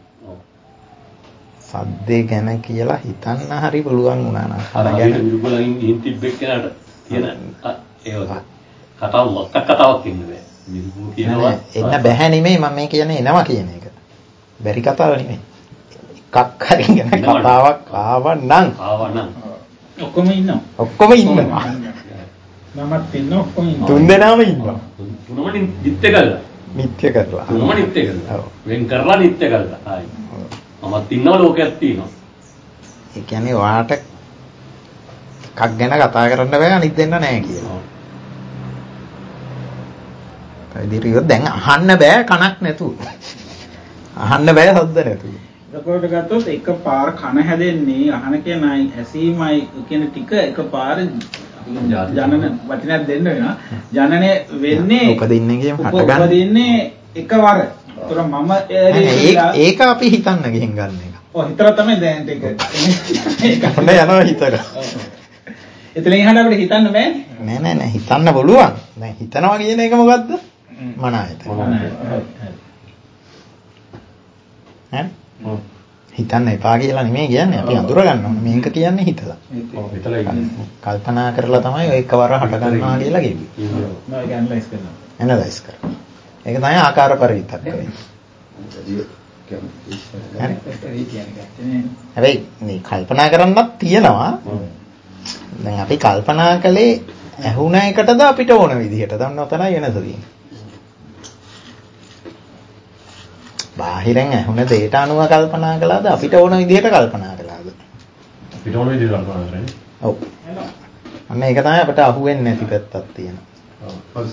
සද්දේ ගැන කියලා හිතන්න හරි පුළුවන් වුණා නම්. අර ගැන විරුබලකින් ගිහින් තිබ්බෙක් කෙනාට තියෙන ඒ වගේ කතාව මොකක් කතාවක් ඉන්නේ බෑ. විරුබු කියනවා එන්න බෑ නෙමෙයි මම මේ කියන්නේ එනවා කියන එක. බැරි කතාව නෙමෙයි. එකක් හරි ගැන කතාවක් ආව නම් ආව නම් ඔක්කොම ඉන්නවා. ඔක්කොම ඉන්නවා. මමත් ඉන්නවා ඔක්කොම ඉන්නවා. තුන් දෙනාම ඉන්නවා. තුනම නිත්‍ය කරලා. නිත්‍ය කරලා. තුනම නිත්‍ය කරලා. වෙන් කරලා නිත්‍ය කරලා. ආයි. මමත් ඉන්නවා ලෝකයක් තියෙනවා. ඒ කියන්නේ ඔයාට එකක් ගැන කතා කරන්න බෑ අනිත් දෙන්න නෑ කියලා. පැහැදිලිව දැන් අහන්න බෑ කනක් නැතුව. අහන්න බෑ සද්ද නැතුව. එතකොට ගත්තොත් එකපාර කන හැදෙන්නේ අහන කියනයි ඇසීමයි කියන ටික එකපාර ජනන වටිනක් දෙන්න වෙනවා. ජනනය වෙන්නේ උපදින්නේ කියමු හට ගන්න. උපදින්නේ එකවර. ඒතර මම ඒක අපි හිතන්න ගිහින් ගන්න එක. ඔව් හිතලා තමයි දැන් ටික. ඒක හොඳ යනවා හිතට. එතනින් එහාට අපිට හිතන්න බෑනේ. නෑ නෑ නෑ හිතන්න පුළුවන්. දැන් හිතනවා කියන එක මොකද්ද? මන ආයතන. හරි? හිතන්න එපා කියලා නෙමෙයි කියන්නේ. අපි අඳුර ගන්න ඕනේ. මේක කියන්නේ හිතලා. ඔව් හිතලා ඉන්නේ. කල්පනා කරලා තමයි ඔය එකවර හට ගන්නවා කියලා කිව්වේ. නෝ ඒක ඇනලයිස් කරනවා. ඇනලයිස් කරනවා. ඒක තමයි ආකාර පරිවිතක්කය. හැබැයි මේ කල්පනා කරන්නත් තියෙනවා. දැන් අපි කල්පනා කළේ ඇහුණ එකටද අපිට ඕන විදිහට. දැන් ඔතනයි වෙනස තියෙන්නේ. බාහිරෙන් ඇහුණ දෙයට අනුව කල්පනා කළාද අපිට ඕන විදිහට කල්පනා කළාද? අපිට ඕන විදිහට කල්පනා කරන්නේ. ඔව්. අන්න ඒක තමයි අපිට අහුවෙන්නේ නැති පැත්තක් තියෙනවා. ඔව්.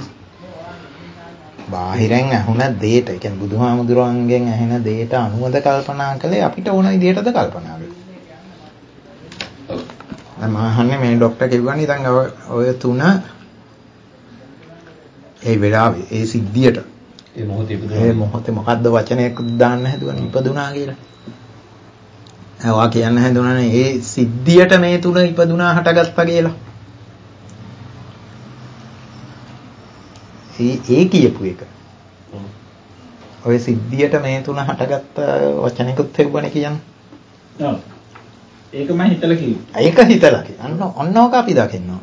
බාහිරෙන් ඇහුණ දෙයට, ඒ කියන්නේ බුදුහාමුදුරන්ගෙන් ඇහෙන දෙයට අනුවද කල්පනා කළේ අපිට ඕන විදිහටද කල්පනා කළේ? දැන් මම අහන්නේ මේ ડોක්ටර් කිව්වනේ දැන් ඔය තුන ඒ වෙලාවේ ඒ සිද්ධියට ඒ මොහොතේ ඉපදුනා. ඒ මොහොතේ මොකද්ද වචනයක් දාන්න හැදුවනේ ඉපදුනා කියලා. ඔයා කියන්න හැදුණානේ ඒ සිද්ධියට මේ තුන ඉපදුනා හටගත්තා කියලා. ඒ ඒ කියපු එක. ඔය සිද්ධියට මේ තුන හටගත්ත වචනයකුත් හෙව්වනේ කියන්නේ. ඔව්. ඒක මම හිතලා කිව්වේ. ඒක හිතලා කියන්නේ. අන්න ඔන්නෝක අපි දකින්නවා.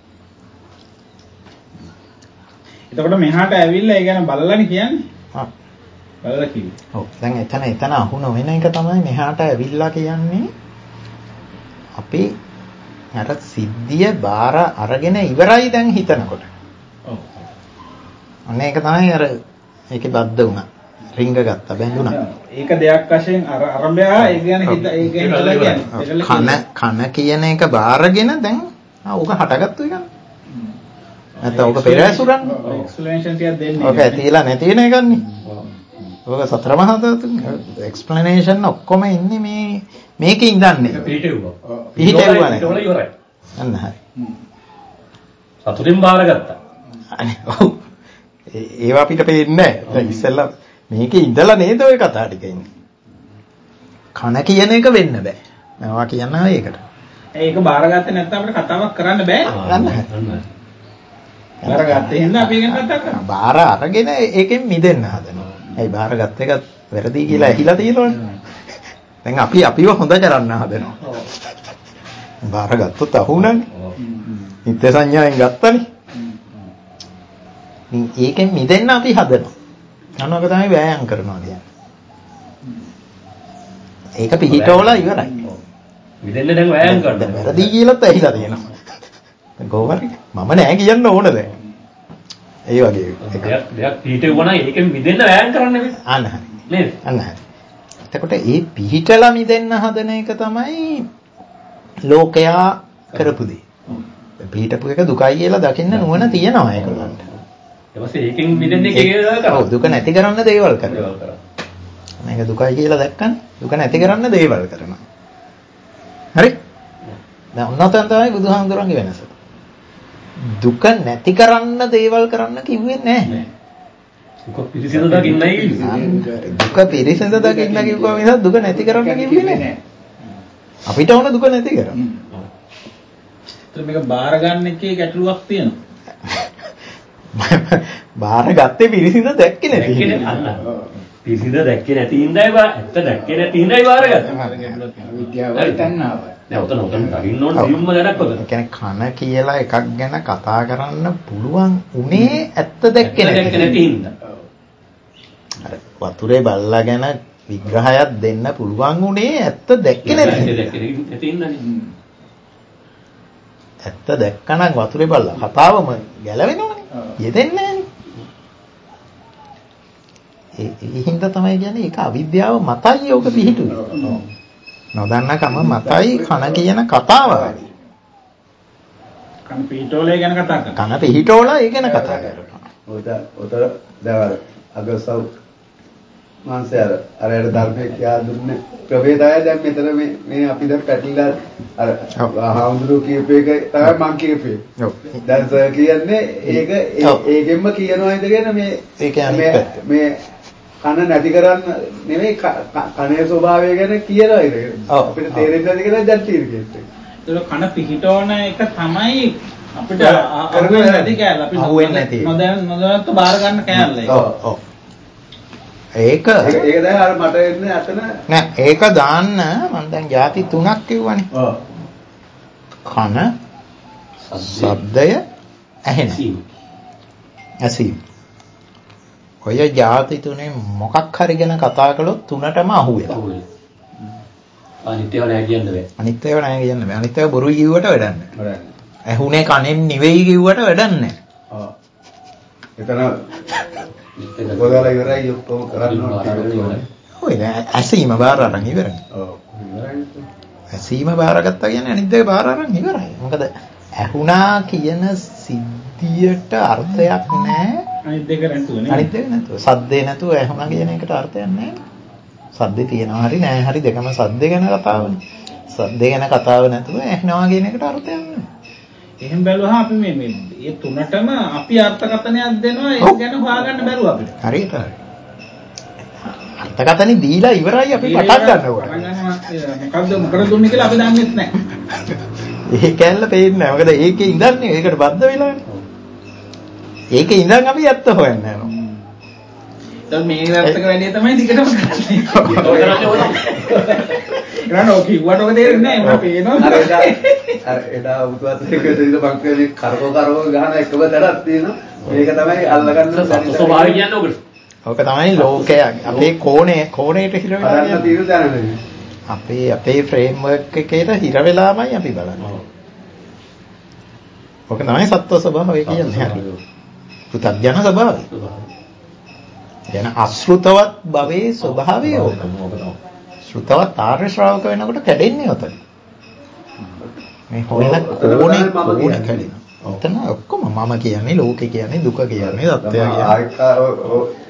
එතකොට මෙහාට ඇවිල්ලා ඒ ගැන බලලානේ කියන්නේ. හා. බලලා කිව්වේ. ඔව්. දැන් එතන එතන අහුන වෙන එක තමයි මෙහාට ඇවිල්ලා කියන්නේ. අපි අර සිද්ධිය බාර අරගෙන ඉවරයි දැන් හිතනකොට. ඔව්. අන්න ඒක තමයි අර ඒකේ බද්ද වුණා. රිංග ගත්තා බැඳුණා. ඒක දෙයක් වශයෙන් අර අරඹයා ඒ කියන්නේ හිත ඒ කියන්නේ කන කන කියන එක බාරගෙන දැන් ආ ඕක හටගත්තු එකනේ. නැත්නම් ඕක පෙරහැසුරන්නේ. එක්ස්ප්ලනේෂන් ටිකක් දෙන්නේ. ඕක ඇතිලා නැති වෙන එකන්නේ. ඔක සතර මහා ධාතුන්ගේ එක්ස්ප්ලනේෂන් ඔක්කොම ඉන්නේ මේ මේකේ ඉඳන්නේ. පිටේවුවා. පිටේවුවා නේ. ඒක ඉවරයි. අන්න හරි. සතුටින් බාරගත්තා. අනේ ඔව්. ඒවා අපිට පේන්නේ නැහැ. ඉස්සෙල්ලා මේකේ ඉඳලා නේද ඔය කතා ටික ඉන්නේ. කන කියන එක වෙන්න බෑ. මේවා කියනවා ඒකට. ඒක බාරගත්තේ නැත්නම් අපිට කතාවක් කරන්න බෑ. අන්න හරි. බාරගත්තේ හින්දා අපි ගැන කතා කරනවා. බාර අරගෙන ඒකෙන් මිදෙන්න හදනවා. ඇයි බාරගත්ත එකත් වැරදි කියලා ඇහිලා තියෙනවනේ. දැන් අපි අපිව හොඳ කරන්න හදනවා. බාරගත්තොත් අහුණන්නේ. නිත්‍ය සංඥාවෙන් ගත්තනේ. ඉතින් ඒකෙන් මිදෙන්න අපි හදනවා. අනෝක තමයි වෑයම් කරනවා කියන්නේ. ඒක පිළිටෝලා ඉවරයි. මිදෙන්න දැන් වෑයම් කරනවා. වැරදි කියලාත් ඇහිලා තියෙනවා. ගෝවරි මම නෑ කියන්න ඕන දැන්. ඒ වගේ දෙයක් දෙයක් පිටේවුවා නම් ඒකෙන් මිදෙන්න වෑයම් කරන්න බෑ. අන්න හරි. නේද? අන්න හරි. එතකොට ඒ පිහිටලා මිදෙන්න හදන එක තමයි ලෝකයා කරපු දේ. පිහිටපු එක දුකයි කියලා දකින්න නුවණ තියනවා ඒකලන්ට. ඊට පස්සේ ඒකෙන් මිදෙන්නේ කියලා කරා. ඔව් දුක නැති කරන්න දේවල් කරනවා. මේක දුකයි කියලා දැක්කම දුක නැති කරන්න දේවල් කරනවා. හරි? දැන් ඔන්නතෙන් තමයි බුදුහාමුදුරන්ගේ වෙනස. දුක නැති කරන්න දේවල් කරන්න කිව්වේ නැහැ. දුක පිරිසිදු දකින්නයි කිව්වේ. දුක පිරිසිදු දකින්න කිව්වා මිසක් දුක නැති කරන්න කිව්වේ නැහැ. අපිට ඕන දුක නැති කරන්න. ඒත් මේක බාර ගන්න එකේ ගැටලුවක් තියෙනවා. බාර ගත්තේ පිරිසිදු දැක්කේ නැති. පිරිසිදු දැක්කේ නැති හින්දායි බා ඇත්ත දැක්කේ නැති හින්දායි බාරගත්තා. විද්‍යාවයි තණ්හාව. නෑ උතන උතන දකින්න ඕන දියුම්ම දැනක් ඔතන. ඒ කියන්නේ කන කියලා එකක් ගැන කතා කරන්න පුළුවන් උනේ ඇත්ත දැක්කේ නැති හින්දා. අර වතුරේ බල්ලා ගැන විග්‍රහයක් දෙන්න පුළුවන් උනේ ඇත්ත දැක්කේ නැති. නැති හින්දානේ. ඇත්ත දැක්කනම් වතුරේ බල්ලා කතාවම ගැලවෙනවනේ. යෙදෙන්නේ නෑනේ. ඒ ඒ හින්දා තමයි කියන්නේ ඒක අවිද්‍යාව මතයි ඕක පිහිටුනේ. නොදන්නකම මතයි කන කියන කතාව. කන පිහිටෝලේ ගැන කතා කරනවා. කන පිහිටෝලා ඒ ගැන කතා කරනවා. ඔත ඔත දවල් අගසව් මාංශයර අර අර ධර්මයේ කියා දුන්නේ ප්‍රවේදය දැන් මෙතන මේ මේ අපි දැන් පැටලිලා අර හාමුදුරුවෝ කියපු එක තමයි මම කියපේ. ඔව්. දැන් සර් කියන්නේ ඒක ඒකෙන්ම කියනවා ඉඳගෙන මේ ඒ කියන්නේ මේ කන නැති කරන්න නෙමෙයි කනේ ස්වභාවය ගැන කියනවා ඒක. අපිට තේරෙන්නේ නැති කියලා දැන් තියෙන්නේ. ඒක කන පිහිටවන එක තමයි අපිට අහුවෙන්නේ නැති කෑල්ල. අපි නොදැන නොදැනත් බාර ගන්න කෑල්ල ඒක. ඔව් ඔව්. ඒක ඒක දැන් අර මට එන්නේ අතන නෑ ඒක දාන්න මම දැන් ಜಾති තුනක් කිව්වනේ. ඔව්. කන ශබ්දය ඇහෙන. ඇසීම. ඔය ಜಾති තුනේ මොකක් හරි ගැන කතා කළොත් තුනටම අහුවෙලා. අනිත් ඒවා නෑ කියන්න බෑ. අනිත් ඒවා නෑ කියන්න බෑ. අනිත් ඒවා බොරුයි කිව්වට වැඩක් නෑ. ඇහුනේ කනෙන් නෙවෙයි කිව්වට වැඩක් නෑ. ඔව්. එතන ගොඩාලා ඉවරයි ඔක්කොම කරන්න ඕනේ. ඔය ඇසීම බාර අරන් ඉවරයි. ඔව්. ඉවරයි. ඇසීම බාරගත්තා කියන්නේ අනිත් දේ බාර අරන් ඉවරයි. මොකද ඇහුණා කියන සිද්ධියට අර්ථයක් නැහැ. අනිත් දෙක නැතුව නේ. අනිත් දෙක නැතුව. සද්දේ නැතුව ඇහුණා කියන එකට අර්ථයක් නැහැ. සද්දේ තියෙනවා හරි නැහැ හරි දෙකම සද්දේ ගැන කතාවනේ. සද්දේ ගැන කතාව නැතුව ඇහනවා කියන එකට අර්ථයක් නැහැ. එහෙන් බැලුවහම අපි මේ මේ මේ තුනටම අපි අර්ථකථනයක් දෙනවා ඒක ගැන හොයාගන්න බැරුව අපිට. හරියට හරි. අර්ථකථනෙ දීලා ඉවරයි අපි පටන් ගන්නකොට. මොකද්ද මොකද දුන්නේ කියලා අපි දන්නෙත් නැහැ. ඒ කැල්ල පේන්නේ නැහැ. මොකද ඒකේ ඉඳන්නේ ඒකට බද්ධ වෙලානේ. ඒකේ ඉඳන් අපි ඇත්ත හොයන්න යනවා. දැන් මේ වැත්තක වැඩි තමයි දිගටම කරන්නේ. නෑ ඔක කිව්වට ඔක තේරෙන්නේ නැහැ. මම පේනවා. අර එදා අර එදා උතුවත් එක දෙවිද බංකේ කරකෝ කරකෝ ගහන එකම දඩක් තියෙනවා. මේක තමයි අල්ලගන්න ස්වභාවය කියන්නේ ඔකට. ඔක තමයි ලෝකය. අපේ කෝණේ කෝණයට හිර වෙලා අරන්න తీරු දැනන්නේ. අපේ අපේ ෆ්‍රේම්වර්ක් එකේට හිර වෙලාමයි අපි බලන්නේ. ඔක තමයි සත්ව ස්වභාවය කියන්නේ. හරි. පුතග්ජන ස්වභාවය. යන අශෘතවත් භවයේ ස්වභාවය ඕක. ශ්‍රුතවත් ආර්ය ශ්‍රාවක වෙනකොට කැඩෙන්නේ ඔතන. මේ හොයන කෝණේ කෝණේ කැඩෙනවා. ඔතන ඔක්කොම මම කියන්නේ ලෝකේ කියන්නේ දුක කියන්නේ සත්‍යය කියන්නේ.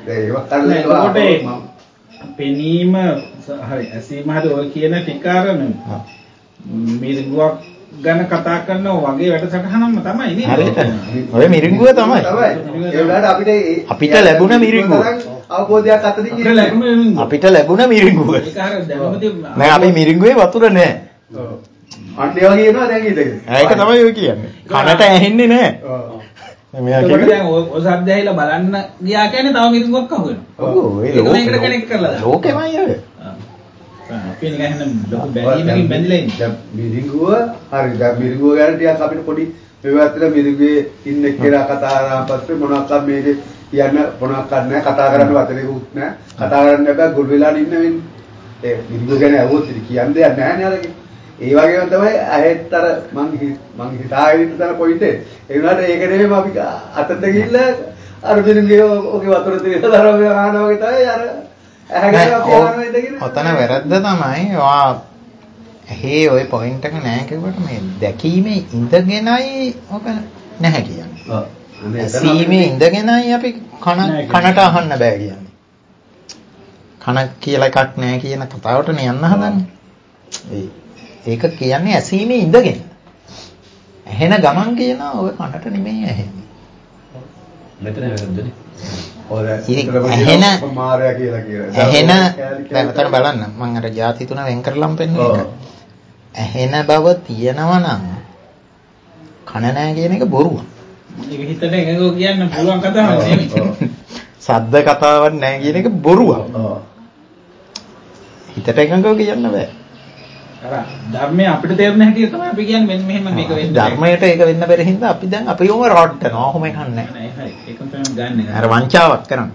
ඒවත් කරලා පෙනීම හරි ඇසීම හරි ඔය කියන ටික අර මිරිඟුවක් ගැන කතා කරනවා වගේ වැඩසටහනක්ම තමයි නේද? හරියට. ඔය මිරිඟුව තමයි. තමයි. ඒ වුණාට අපිට අපිට ලැබුණ මිරිඟුව. අවබෝධයක් අතරින් අපිට ලැබුණ මිරිඟුව. අපිට ලැබුණ මිරිඟුව. ඒක හරිය දැනුමදී නෑ අපි මිරිඟුවේ වතුර නෑ. ඔව්. අන්න ඒ වගේ එනවා දැන් ඉතින්. ඒක තමයි ඔය කියන්නේ. කනට ඇහෙන්නේ නෑ. ඔව්. මෙයා කියන්නේ දැන් ඔය සද්ද ඇහිලා බලන්න ගියා කියන්නේ තව මිරිඟුවක් අහු වෙනවා. ඔව් ඒ ලෝකෙට කනෙක්ට් කරලා දාන්න. ලෝකෙමයි ඔය. අපි නිකන් එහෙනම් ලොකු බැඳීමකින් බැඳිලා ඉන්නේ. දැන් මිරිඟුව හරි දැන් මිරිඟුව ගැන ටිකක් අපිට පොඩි මෙවත්තර මිරිඟුවේ ඉන්න කියලා කතා කරාන් පස්සේ මොනවාක්වත් මේකේ කියන්න මොනවාක්වත් නැහැ කතා කරන්න වචනයකුත් නැහැ. කතා කරන්න බෑ ගොඩ වෙලා ඉන්න වෙන්නේ. ඒ මිරිඟුව ගැන අහුවොත් කියන්න දෙයක් නැහැ නේ අරගෙන. ඒ වගේම තමයි ඇහෙත් අර මං මං හිතාගෙන ඉන්න තර පොයින්ට් එක. ඒ වුණාට ඒක නෙමෙයි අපි අතට ගිහිල්ලා අර මිරිඟුවේ ඔගේ වතුර තියලා තරම ආනවා වගේ තමයි අර ඇහැගෙන අපි ආනවා ඉඳගෙන. ඔතන වැරද්ද තමයි වා ඇහි ওই පොයින්ට් එක නෑ කිව්වට මේ දැකීමේ ඉඳගෙනයි ඔක නැහැ කියන්නේ. ඔව්. සීමේ ඉඳගෙනයි අපි කන කනට අහන්න බෑ කියන්නේ. කන කියලා එකක් නෑ කියන කතාවටනේ යන්න හදන්නේ. ඒ ඒක කියන්නේ ඇසීමේ ඉඳගෙන. ඇහෙන ගමන් කියනවා ඔය කනට නෙමෙයි ඇහෙන්නේ. මෙතන වැරද්දනේ. ඇහෙන මාර්යා කියලා කියලා. ඇහෙන දැන් මෙතන බලන්න මම අර ಜಾති තුන වෙන් කරලම් පෙන්නන එක. ඇහෙන බව තියෙනවා නම් කන නැහැ කියන එක බොරුවක්. ඒක හිතට එකගෝ කියන්න පුළුවන් කතාවක් නෙමෙයි. සද්ද කතාවක් නැහැ කියන එක බොරුවක්. ඔව්. හිතට එකගෝ කියන්න බෑ. අර ධර්මයේ අපිට තේරෙන හැටි තමයි අපි කියන්නේ මෙන්න මෙහෙම මේක වෙන්නේ. ධර්මයට ඒක වෙන්න බැරි හින්දා අපි දැන් අපිවම රොට්ටනවා. ඔහොම කන්නේ නැහැ. නෑ හරි. ඒකම තමයි ගන්න. අර වංචාවක් කරනවා.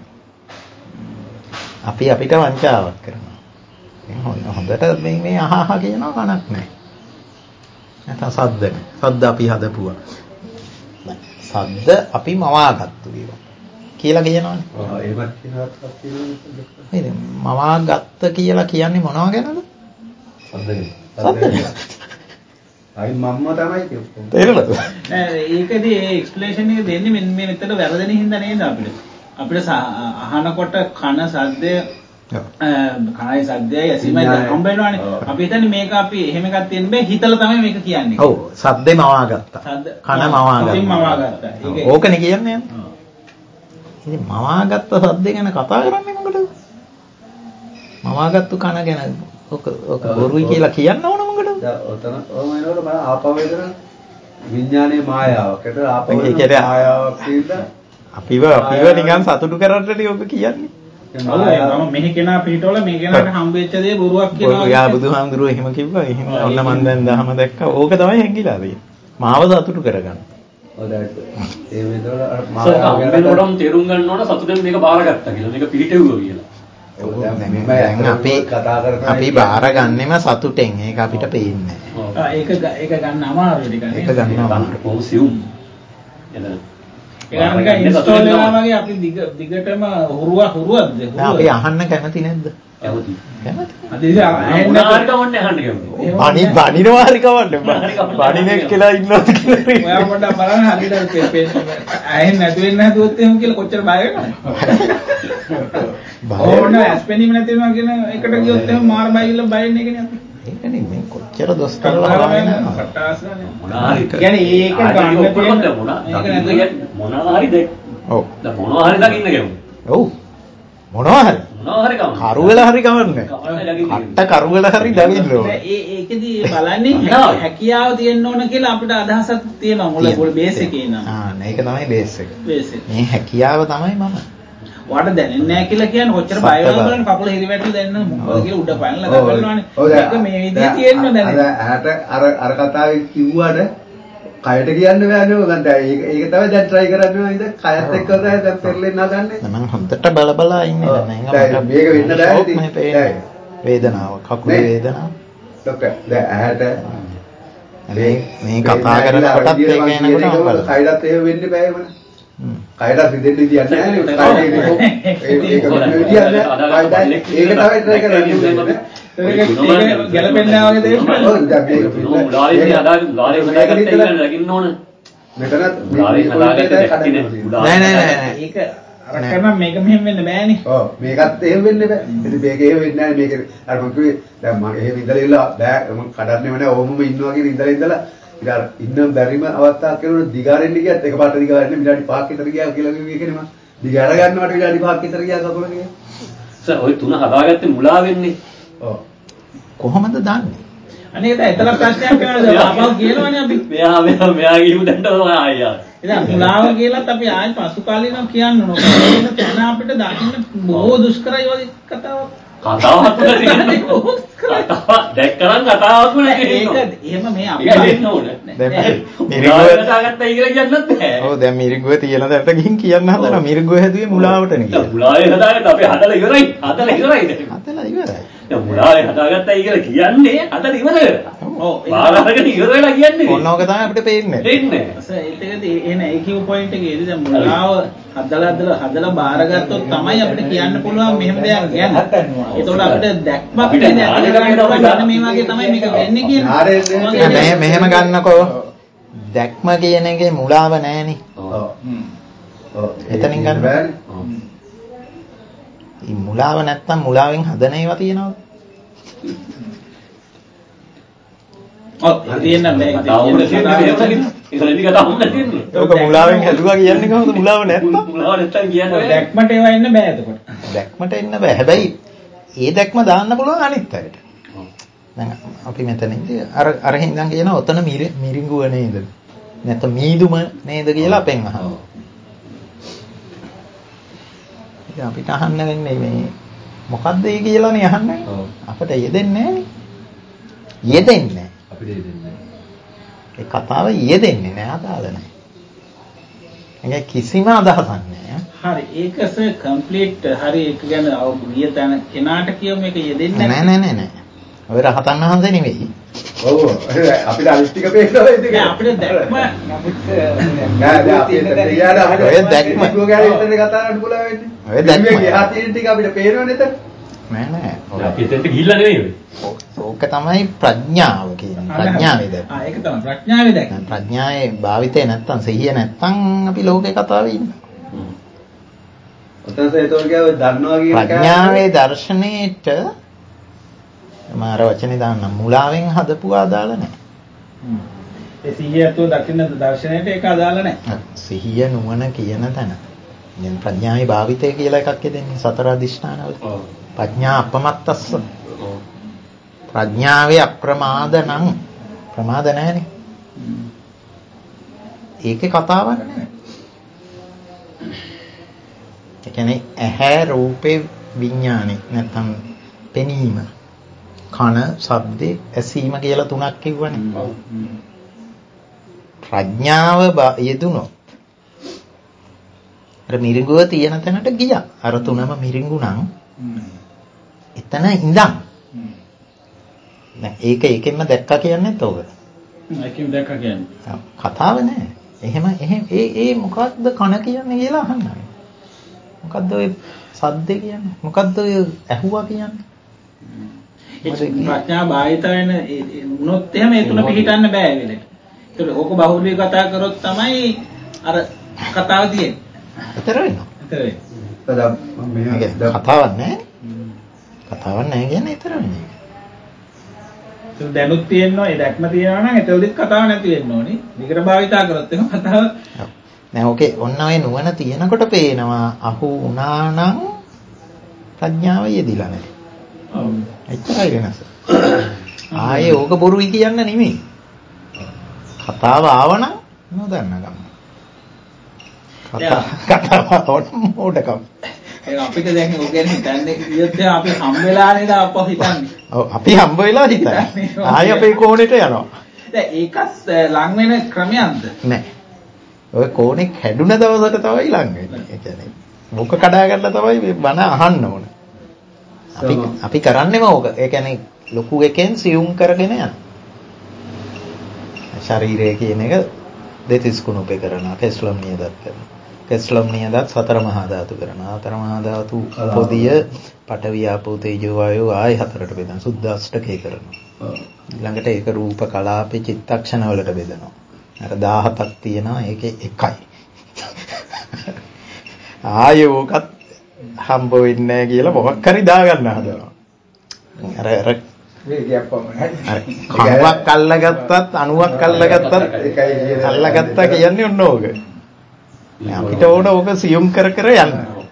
අපි අපිට වංචාවක් කරනවා. හොඳට මේ මේ අහහ කියනවා කනක් නැහැ. නැත්නම් සද්ද නැහැ. සද්ද අපි හදපුවා. සද්ද අපි මවාගත්තු ඒවා. කියලා කියනවනේ. ඔව් ඒවත් කියනවත් කියනවා. නේද? මවාගත්ත කියලා කියන්නේ මොනවා ගැනද? සද්දනේ. සද්ද. අයි මම්ම තමයි කිව්වේ. තේරෙනවද? නෑ ඒකදී ඒ එක්ස්ප්ලනේෂන් එක දෙන්නේ මෙන්න මේ මෙතන වැරදෙන හින්දා නේද අපිට. අපිට අහනකොට කන සද්දය කනයි සද්දයයි ඇසීමයි හම්බ වෙනවානේ. අපි හිතන්නේ මේක අපි එහෙම එකක් තියෙන බෑ හිතලා තමයි මේක කියන්නේ. ඔව් සද්දේ මවාගත්තා. කන මවාගත්තා. මවාගත්තා. ඒක ඕකනේ කියන්නේ. ඉතින් මවාගත්ත සද්ද ගැන කතා කරන්නේ මොකටද? මවාගත්තු කන ගැන ඔක ඔක බොරුයි කියලා කියන්න ඕන මොකටද? දැන් ඔතන ඔම එනකොට මම ආපහු එතන විඥානයේ මායාවක්. ඒතර ආපහු මායාවක් තියෙද්දා අපිව අපිව නිකන් සතුටු කරන්නනේ ඔක කියන්නේ. මම මෙහි කෙනා පිටවල මේ කෙනාට හම්බෙච්ච දේ බොරුවක් කියනවා. ඔය යා බුදුහාමුදුරුවෝ එහෙම කිව්වා. එහෙම ඔන්න මන් දැන් දහම දැක්කා. ඕක තමයි හැංගිලා තියෙන්නේ. මාව සතුටු කරගන්න. ඔය දැන් ඒ වෙනකොට අර මායාව ගැනම තේරුම් ගන්න ඕන සතුටෙන් මේක බාරගත්තා කියලා. මේක පිළිටෙව්වා කියලා. දැන් අපි කතා කරන්නේ අපි බාරගන්නෙම සතුටෙන්. ඒක අපිට පේන්නේ නැහැ. ඒක ඒක ගන්න අමාරුයි ටිකක්. ඒක ගන්න අමාරුයි. කොහොම සිව්. එතන ඒක නිකන් ඉන්ස්ටෝල් වෙනවා වගේ අපි දිග දිගටම හුරුවා හුරුවක්ද? අපි අහන්න කැමති නැද්ද? කැමති. කැමති. අද ඉතින් ඇහෙන්න මොනාරි කවන්නේ අහන්න කැමති. බණි බණිනවා හරි කවන්න. බණිනෙක් කියලා ඉන්නවද කියලා. ඔයා පොඩ්ඩක් බලන්න හරියට ඇහෙන්න නැති වෙන්න හදුවොත් එහෙම කියලා කොච්චර බය වෙනවද? ඕන ඇස්පෙනීම නැති වෙනවා කියන එකට ගියොත් එහෙම මාර බය කියලා බය වෙන්නේ කියන්නේ අපි. ඒකනේ මේ කොච්චර දොස් කරලා මොනාරි කියන්නේ ඒක ගන්න තියෙන මොනා මොනවා හරි දෙක්. ඔව්. දැන් මොනවා හරි දකින්න කැමති. ඔව්. මොනවා හරි. මොනවා හරි කවන්න. කරුවල හරි කවන්නේ. අට්ට කරුවල හරි දවින්න ඕනේ. ඒ ඒකදී බලන්නේ හැකියාව තියෙන්න ඕන කියලා අපිට අදහසක් තියෙනවා මුල මුල බේස් එකේ නම්. ආ මේක තමයි බේස් එක. බේස් එක. මේ හැකියාව තමයි මම. ඔයාට දැනෙන්නේ නැහැ කියලා කියන්නේ කොච්චර බය වෙනවද බලන්න කකුල හිරිවැටලා දැනෙන්න මොකද කියලා උඩ පැනලා ගන්නවානේ. මේක මේ විදිහේ තියෙන්න දැනෙන්නේ. අර ඇහැට අර අර කතාවේ කිව්වට කයට කියන්න බෑනේ මොකද දැන් ඒක ඒක තමයි දැන් try කරන්නේ ඉතින් කයත් එක්ක තමයි දැන් පෙරලෙන්න හදන්නේ. මම හොඳට බල බලා ඉන්නේ දැන් මේක වෙන්න බෑ ඉතින්. වේදනාව කකුලේ වේදනාව. ඔක දැන් ඇහැට මේ මේ කතා කරනකොටත් ඒක එනකොට කයත් එහෙම වෙන්න බෑ වුණා. කයඩ සිදෙන්න විදියක් නැහැ නේ. ඒක ඒක විදියක් නැහැ. ඒක තමයි try කරන්නේ. ඒක ගැලපෙන්නේ නැහැ වගේ දෙයක්. ඔව් දැන් මේක ලාරේ හදාගෙන ලාරේ හදාගත්ත එක නගින්න ඕන. මෙතනත් ලාරේ හදාගත්ත දෙයක් නෑ නෑ නෑ ඒක අර කරන මේක මෙහෙම වෙන්න බෑනේ. ඔව් මේකත් එහෙම වෙන්න බෑ. ඉතින් මේක එහෙම වෙන්නේ නැහැ. මේක අර මම කිව්වේ දැන් මම එහෙම ඉඳලා ඉල්ල බෑ මම කඩන්නේම නැහැ. ඕමම ඉන්නවා කියන ඉඳලා ඉඳලා ඉතින් අර ඉන්න බැරිම අවස්ථාවක් කෙරුණොත් දිගාරෙන්න ගියත් එකපාරට දිගාරෙන්න විනාඩි පහක් විතර ගියා කියලා කිව්වේ ඒකනේ මම. දිගාර ගන්නවට විනාඩි පහක් විතර ගියා කකුල ගියා. සර් ඔය තුන හදාගත්තේ මුලා වෙන්නේ. ඔව්. කොහොමද දන්නේ? අනේ ඒක එතන ප්‍රශ්නයක් වෙනවා. අපව කියනවනේ අපි. මෙයා මෙයා මෙයා ගිහුව දැන්ට ආයෙත්. ඉතින් මුලාව කියලාත් අපි ආයෙ පසු කාලීනව කියන්න ඕන. ඒක තැන අපිට දකින්න බොහෝ දුෂ්කරයි වගේ කතාවක්. කතාවක් නෙවෙයි. කතාවක් දැක්කනම් කතාවක් නෙවෙයි. ඒක එහෙම මේ අපි දෙන්න ඕනේ. දැන් මිරිගුව හදාගත්තයි කියලා කියන්නත් බෑ. ඔව් දැන් මිරිගුව තියලා දැන්ට ගිහින් කියන්න හදනවා. මිරිගුව හැදුවේ මුලාවටනේ කියලා. මුලාවේ හදාගත්ත අපි හදලා ඉවරයි. හදලා ඉවරයි. හදලා ඉවරයි. දැන් මුලාවේ හදාගත්තයි කියලා කියන්නේ හදලා ඉවරයි. ඔව් බාරගෙන ඉවර වෙලා කියන්නේ. ඕනෝක තමයි අපිට පේන්නේ. දෙන්නේ. ඒකදී එන ඒ කියු පොයින්ට් එකේදී දැන් මුලාව හදලා හදලා හදලා බාරගත්තොත් තමයි අපිට කියන්න පුළුවන් මෙහෙම දෙයක් ගැන. ඒතකොට අපිට දැක්මක් අපිට ඥානය ගන්න මෙන්න මේ වගේ තමයි මේක වෙන්නේ කියන්නේ. මේ මෙහෙම ගන්නකෝ. දැක්ම කියන එකේ මුලාව නැහෙනේ. ඔව්. ඔව්. එතනින් ගන්න බෑනේ. ඔව්. මේ මුලාව නැත්තම් මුලාවෙන් හදන ඒවා තියෙනවද? ඔව් තියෙන මේක තියෙන්නේ ඔක මුලාවෙන් හැදුවා කියන්නේ කොහොමද? මුලාව නැත්තම් මුලාව නැත්තම් කියන්නේ දැක්මට ඒවා එන්න බෑ එතකොට. දැක්මට එන්න බෑ. හැබැයි ඒ දැක්ම දාන්න පුළුවන් අනිත් අයට. දැන් අපි මෙතනදී අර අර හින්දන් කියන ඔතන මිරිඟුව නේද? නැත්නම් මීදුම නේද කියලා අපෙන් අහනවා. ඉතින් අපිට අහන්න වෙන්නේ මේ මොකද්ද ඒ කියලානේ අහන්නේ. අපිට යෙදෙන්නේ නෑනේ. යෙදෙන්නේ අපිට යෙදෙන්නේ ඒ කතාව යෙදෙන්නේ නෑ අදාළ නෑ. ඒක කිසිම අදහසක් නෑ. හරි ඒකස කම්ප්ලීට් හරි ඒක ගැන අවුගිය තැන කෙනාට කියව මේක යෙදෙන්නේ නෑ නෑ නෑ නෑ. ඔය රහතන් වහන්සේ නෙවෙයි. ඔව් අපිට අනිත්‍යක පේනවා ඉතින් නෑ අපිට දැක්ම නමුත් නෑ දැන් අපිට තියාලා ඔය දැක්ම ඒක ගැන ඉතින් කතා කරන්න පුළුවන් වෙන්නේ. ඔය දැක්ම මේ එහා තියෙන ටික අපිට පේනවනේ එතන. නෑ නෑ. අපි එතෙන්ට ගිහිල්ලා නෙවෙයි. ඕක තමයි ප්‍රඥාව කියන්නේ. ප්‍රඥාවේ දැක්ම. ආ ඒක තමයි ප්‍රඥාවේ දැක්ම. ප්‍රඥාවේ භාවිතේ නැත්තම් සිහිය නැත්තම් අපි ලෝකේ කතාවේ ඉන්නවා. ඔතනස ඒතෝර කියව දන්නවා කියන ප්‍රඥාවේ දර්ශනයේට මාර වචනේ දාන්න මුලාවෙන් හදපු ආදාළ නැහැ. ඒ සිහියත්ව දකින්න දර්ශනයට ඒක අදාළ නැහැ. සිහිය නුවණ කියන තැන. දැන් ප්‍රඥාවේ භාවිතය කියලා එකක් දෙන්නේ සතර අදිෂ්ඨානවල. ඔව්. ප්‍රඥා අපමත්තස්ස. ප්‍රඥාවේ අප්‍රමාද නම් ප්‍රමාද නැහැනේ. ඒකේ කතාවක් නැහැ. ඒ කියන්නේ ඇහැ රූපේ විඥානේ නැත්නම් පෙනීම කන ශබ්දේ ඇසීම කියලා තුනක් කිව්වනේ. ප්‍රඥාව යෙදුනොත් අර මිරිඟුව තියෙන තැනට ගියා. අර තුනම මිරිඟු නම් එතන ඉඳන්. දැන් ඒක එකෙන්ම දැක්කා කියන්නේත් ඕක. ඒකෙන් දැක්කා කියන්නේ. කතාව නෑ. එහෙම එහෙම ඒ ඒ මොකද්ද කන කියන්නේ කියලා අහන්න. මොකද්ද ඔය සද්ද කියන්නේ? මොකද්ද ඔය ඇහුවා කියන්නේ? ප්‍රඥා භාවිත වෙන වුණොත් එහෙම ඒ තුන පිළිටන්න බෑ ඒ වෙලෙට. ඒතකොට ඕක බහුලීය කතා කරොත් තමයි අර කතාව තියෙන්නේ. විතර වෙනවා. විතර වෙනවා. කතාවක් නැහැ. කතාවක් නැහැ කියන්නේ විතර වෙන්නේ. ඒක දැනුත් තියෙනවා ඒ දැක්ම තියෙනවා නම් එතනදිත් කතාව නැති වෙන්න ඕනේ. විතර භාවිතා කරොත් එහෙම කතාව නෑ ඕකේ ඔන්න ඔය නුවණ තියෙනකොට පේනවා අහු වුණා නම් ප්‍රඥාව යෙදිලා නැහැ. ඔව්. එච්චරයි වෙනස. ආයේ ඕක බොරුයි කියන්න නෙමෙයි. කතාව ආවනම් නොදන්න ගම. කතාව කතාව මොඩකම්. ඒක අපිට දැන් ඔය ගැන හිතන්නේ කියොත් අපි හම් වෙලා නේද අපව හිතන්නේ. ඔව් අපි හම්බ වෙලා හිතන්නේ. ආයේ අපේ කෝණෙට යනවා. දැන් ඒකත් ලං වෙන ක්‍රමයක්ද? නෑ. ඔය කෝණේ කැඩුන දවසට තමයි ලං වෙන්නේ. ඒ කියන්නේ මොක කඩා ගන්න තමයි මේ බණ අහන්න ඕන. අපි අපි කරන්නේම ඕක. ඒ කියන්නේ ලොකු එකෙන් සියුම් කරගෙන යන. ශරීරය කියන එක දෙතිස් කුණුපේ කරනවා. කෙස්ලොම් නියදත් කරනවා. කෙස්ලොම් නියදත් සතර මහා ධාතු කරනවා. සතර මහා ධාතු පොදිය පඨවි ආපෝ තේජෝ වායෝ ආයි හතරට බෙදන සුද්ධාෂ්ටකේ කරනවා. ඊළඟට ඒක රූප කලාපේ චිත්තක්ෂණ වලට බෙදනවා. අර දහහතක් තියෙනවා ඒකේ එකයි. ආයේ ඕකත් හම්බ වෙන්නේ නැහැ කියලා මොකක් හරි දාගන්න හදනවා. අර අර මේ කියපම හරි. කම්මක් අල්ලගත්තත් අණුවක් අල්ලගත්තත් අල්ලගත්තා කියන්නේ ඔන්න ඕක. අපිට ඕන ඕක සියුම් කර කර යන්න.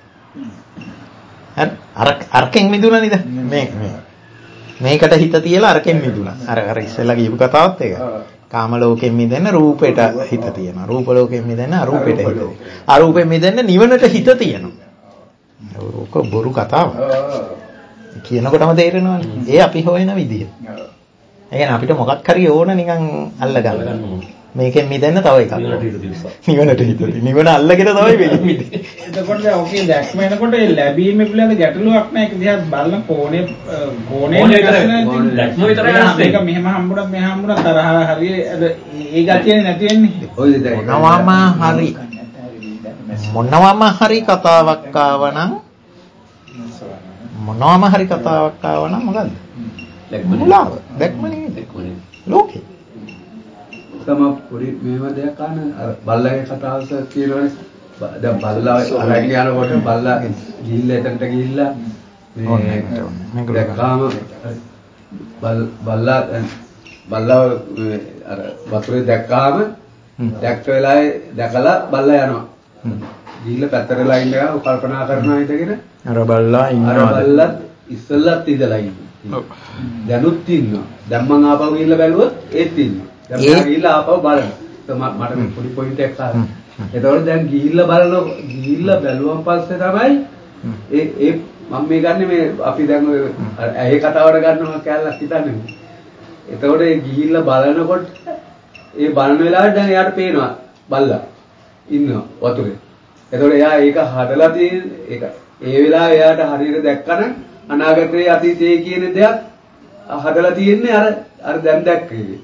හරි අර අරකින් මිදුණා නේද? මේ මේ මේකට හිත තියලා අරකින් මිදුණා. අර අර ඉස්සෙල්ලා කියපු කතාවත් ඒක. කාම ලෝකෙන් මිදෙන්න රූපෙට හිත තියෙනවා. රූප ලෝකෙන් මිදෙන්න අරූපෙට හිත තියෙනවා. අරූපෙන් මිදෙන්න නිවනට හිත තියෙනවා. ඕක බොරු කතාවක්. කියනකොටම තේරෙනවනේ. ඒ අපි හොයන විදිය. ඒ කියන්නේ අපිට මොකක් හරි ඕන නිකන් අල්ල ගන්න. මේකෙන් මිදෙන්න තව එකක්. නිවනට හිත තියෙනවා. නිවන අල්ලගෙන තමයි මේකෙන් මිදෙන්නේ. එතකොට දැන් ඔකේ දැක්ම එනකොට ඒ ලැබීමේ පිළිබඳ ගැටලුවක් නැහැ. ඒක දිහා බලන කෝණේ කෝණේ දැක්ම විතරයි අහන්නේ. ඒක මෙහෙම හම්බුණත් මෙහෙම හම්බුණත් තරහ හරිය ඒ ගතියනේ නැති වෙන්නේ. ඔය දැන් මොනවාම හරි මොනවාම හරි කතාවක් ආවනම් මොනවාම හරි කතාවක් ආවනම් මොකද්ද? මුලාව. දැක්ම නෙමෙයි. ලෝකේ. තම පොඩි මේව දෙයක් අහන අර බල්ලාගේ කතාවස කියනවනේ. දැන් බල්ලා අරගෙන යනකොට බල්ලා ගිහිල්ලා එතනට ගිහිල්ලා මේ දැක්කාම බල් බල්ලා බල්ලා අර වතුරේ දැක්කාම දැක්ක වෙලාවේ දැකලා බල්ලා යනවා. ගිහිල්ලා පැත්තට වෙලා ඉඳලා කල්පනා කරනවා හිතගෙන අර බල්ලා ඉන්නවා. අර බල්ලා ඉස්සෙල්ලත් ඉඳලා ඉන්නවා. දැනුත් ඉන්නවා. දැන් මං ආපහු ගිහිල්ලා බැලුවොත් ඒත් ඉන්නවා. දැන් මම ගිහිල්ලා ආපහු බලනවා. මට මේ පොඩි පොයින්ට් එකක් ආවා. එතකොට දැන් ගිහිල්ලා බලන ගිහිල්ලා බැලුවන් පස්සේ තමයි ඒ ඒ මම මේ ගන්න මේ අපි දැන් ඔය ඇහි කතාවට ගන්නවා කැලලක් හිතන්නේ. එතකොට ඒ ගිහිල්ලා බලනකොට ඒ බලන වෙලාවට දැන් එයාට පේනවා බල්ලා ඉන්නවා වතුරේ. එතකොට එයා ඒක හදලා තියෙන ඒක ඒ වෙලාවේ එයාට හරියට දැක්කනම් අනාගතයේ අතීතයේ කියන දෙයක් හදලා තියෙන්නේ අර අර දැන් දැක්කේ.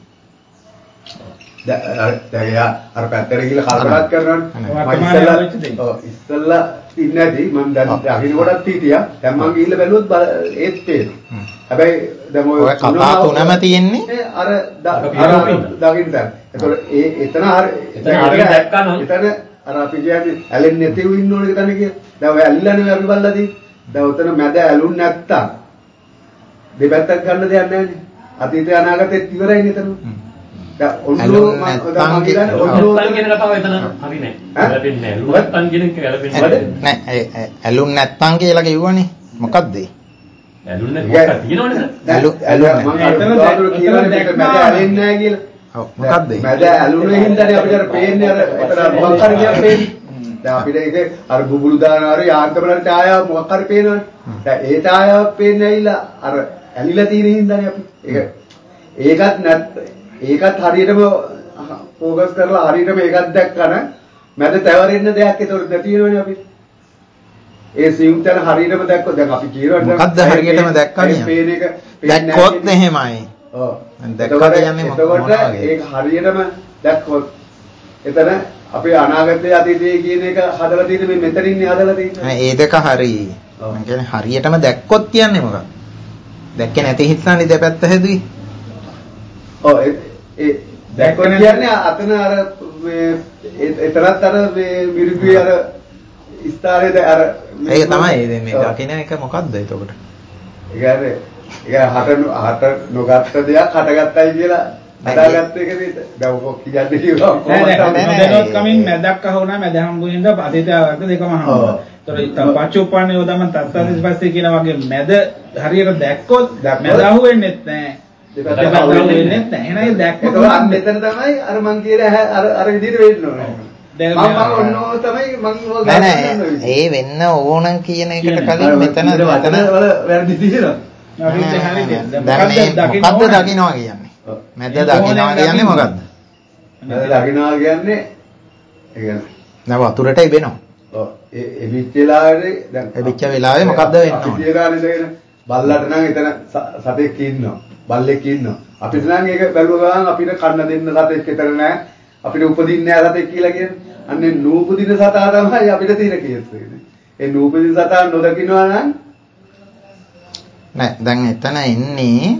දැන් එයා අර පැත්තට ගිහලා කල්පනා කරනවානේ. මම ඔව් ඉස්සෙල්ලා ඉන්නේ නැති මම දැන් අහින කොටත් හිටියා. දැන් මම ගිහිල්ලා බැලුවොත් ඒත් පේනවා. හැබැයි දැන් ඔය කතා තුනම තියෙන්නේ අර අර දකින්න දැන්. ඒතකොට ඒ එතන හරි එතන හරිය දැක්කා නම් එතන අර අපි කියන්නේ ඇලෙන්නේ නැතිව ඉන්න ඕනේ තැන කිය. දැන් ඔය ඇලිලානේ අපි බල්ලා තියෙන්නේ. දැන් උතන මැද ඇලුන් නැත්තම් දෙපැත්තක් ගන්න දෙයක් නැහැ නේ. අතීතය අනාගතෙත් ඉවරයි නේද? දැන් ඔන්නෝ මම මම කියන්නේ ඔන්නෝ කියන කතාව එතන හරි නෑ. ගැලපෙන්නේ නෑ. ලුවත්තන් කියන එක ගැලපෙන්නේ නෑ. නෑ ඇලුන් නැත්තම් කියලා කිව්වනේ. මොකද්ද ඒ? ඇලුන් නැත්නම් තියෙනවනේ. ඇලු ඇලු මම අර කියවනේ මැද ඇලෙන්නේ නැහැ කියලා. ඔව් මොකද්ද ඒ? මැද ඇලුනේ හින්දානේ අපිට අර පේන්නේ අර එතන මොකක් හරි දෙයක් පේන්නේ. දැන් අපිට ඒක අර බුබුලු දාන හරි යාන්ත්‍රවල ඡායාව මොකක් හරි පේනවනේ. දැන් ඒ ඡායාවක් පේන්නේ ඇවිල්ලා අර ඇලිලා තියෙන හින්දානේ අපි. ඒක ඒකත් නැත් ඒකත් හරියටම ફોකස් කරලා හරියටම ඒකත් දැක්කම මැද තැවරෙන්න දෙයක් ඒතකොට නැති වෙනවනේ අපි. ඒ සියුම් තැන හරියටම දැක්කොත් දැන් අපි කියනවා මොකද්ද හරියටම දැක්කන්නේ? පේන එක දැක්කොත් එහෙමයි. ඔව්. දැක්කා කියන්නේ මොකක්ද? ඒක හරියටම දැක්කොත් එතන අපේ අනාගතයේ අතීතයේ කියන එක හදලා තියෙන මේ මෙතනින්නේ හදලා තියෙන්නේ. ඒ දෙක හරි. මම කියන්නේ හරියටම දැක්කොත් කියන්නේ මොකක්ද? දැක්කේ නැති හිතන්නේ දෙපැත්ත හැදුවේ. ඔව් ඒ දැක්කොත් කියන්නේ අතන අර මේ එතරත් අර මේ මිරිගුවේ අර ස්ථානයේ අර ඒක තමයි මේ දකින්න එක මොකද්ද එතකොට? ඒ කියන්නේ ඒක හට හට නොගත්ත දෙයක් හටගත්තයි කියලා හදාගත්ත එක නේද? දැන් ඔක කියන්නේ කිව්වා කොහොමද කමින් මැදක් අහුණා මැද හම්බුනින්ද අතීතයකට දෙකම හම්බුණා. ඒතර පච්චුප්පන්න යෝදමන් තත්ත්වයෙන් පස්සේ කියන වගේ මැද හරියට දැක්කොත් මැද අහුවෙන්නේ නැහැ. දෙපැත්ත අහුවෙන්නේ නැහැ. එහෙනම් දැක්කොත් අන්න මෙතන තමයි අර මං කියන අර අර විදිහට වෙන්න ඕනේ. මම මම ඔන්නෝ තමයි මං නෑ නෑ ඒ වෙන්න ඕන කියන එකට කලින් මෙතන මෙතන වල වැරදි තියෙනවා. මොකද්ද දකින්නවා කියන්නේ? මැද දකින්නවා කියන්නේ මොකද්ද? මැද දකින්නවා කියන්නේ ඒ කියන්නේ නෑ වතුරට ඉබෙනවා. ඔව් ඒ එවිච්ච වෙලාවේ දැන් එවිච්ච වෙලාවේ මොකද්ද වෙන්නේ? අපි තියලා නේද බල්ලට නම් එතන සතෙක් ඉන්නවා. බල්ලෙක් ඉන්නවා. අපිට නම් ඒක බැලුවා ගමන් අපිට කන්න දෙන්න සතෙක් එතන නෑ. අපිට උපදින්නේ නැහැ සතෙක් කියලා කියන්නේ. අන්නේ නූපදින සතා තමයි අපිට තියෙන කේස් එක. ඒ නූපදින සතා නොදකින්නවා නම් නෑ දැන් එතන ඉන්නේ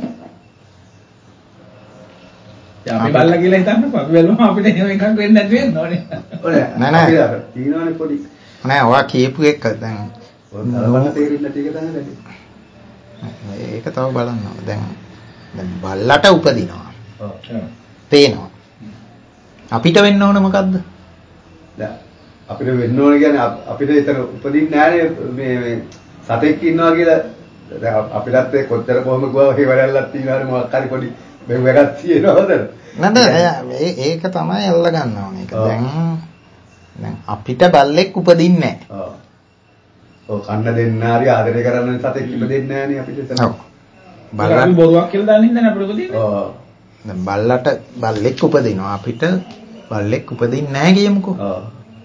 අපි බල්ලා කියලා හිතන්නකෝ අපි බැලුවම අපිට එහෙම එකක් වෙන්නේ නැති වෙන්න ඕනේ. ඕනේ. නෑ නෑ. තියෙනවනේ පොඩි. නෑ ඔයා කියපු එක දැන් ඔය තේරෙන්න ටික තමයි. ඒක තව බලන්න ඕන. දැන් දැන් බල්ලට උපදිනවා. ඔව්. පේනවා. අපිට වෙන්න ඕන මොකද්ද? දැන් අපිට වෙන්න ඕන කියන්නේ අපිට එතන උපදින්නේ නෑනේ මේ මේ සතෙක් ඉන්නවා කියලා. දැන් අපිටත් ඒ කොච්චර කොහොම ගුවා වගේ වැඩල්ලක් තියෙනවානේ මොකක් හරි පොඩි මේ වැඩක් තියෙනවද? නෑ ඒක තමයි අල්ල ගන්න ඕනේ. ඒක දැන් දැන් අපිට බල්ලෙක් උපදින්නේ නෑ. ඔව්. ඔව් කන්න දෙන්න හරි ආදරය කරන්න සතෙක් ඉපදෙන්නේ නෑනේ අපිට එතන. ඔව්. බල්ලන් බොරුවක් කියලා දාන්න හින්දානේ අපිට උපදින්නේ. ඔව්. දැන් බල්ලට බල්ලෙක් උපදිනවා අපිට බල්ලෙක් උපදින්නේ නැහැ කියමුකෝ. ඔව්.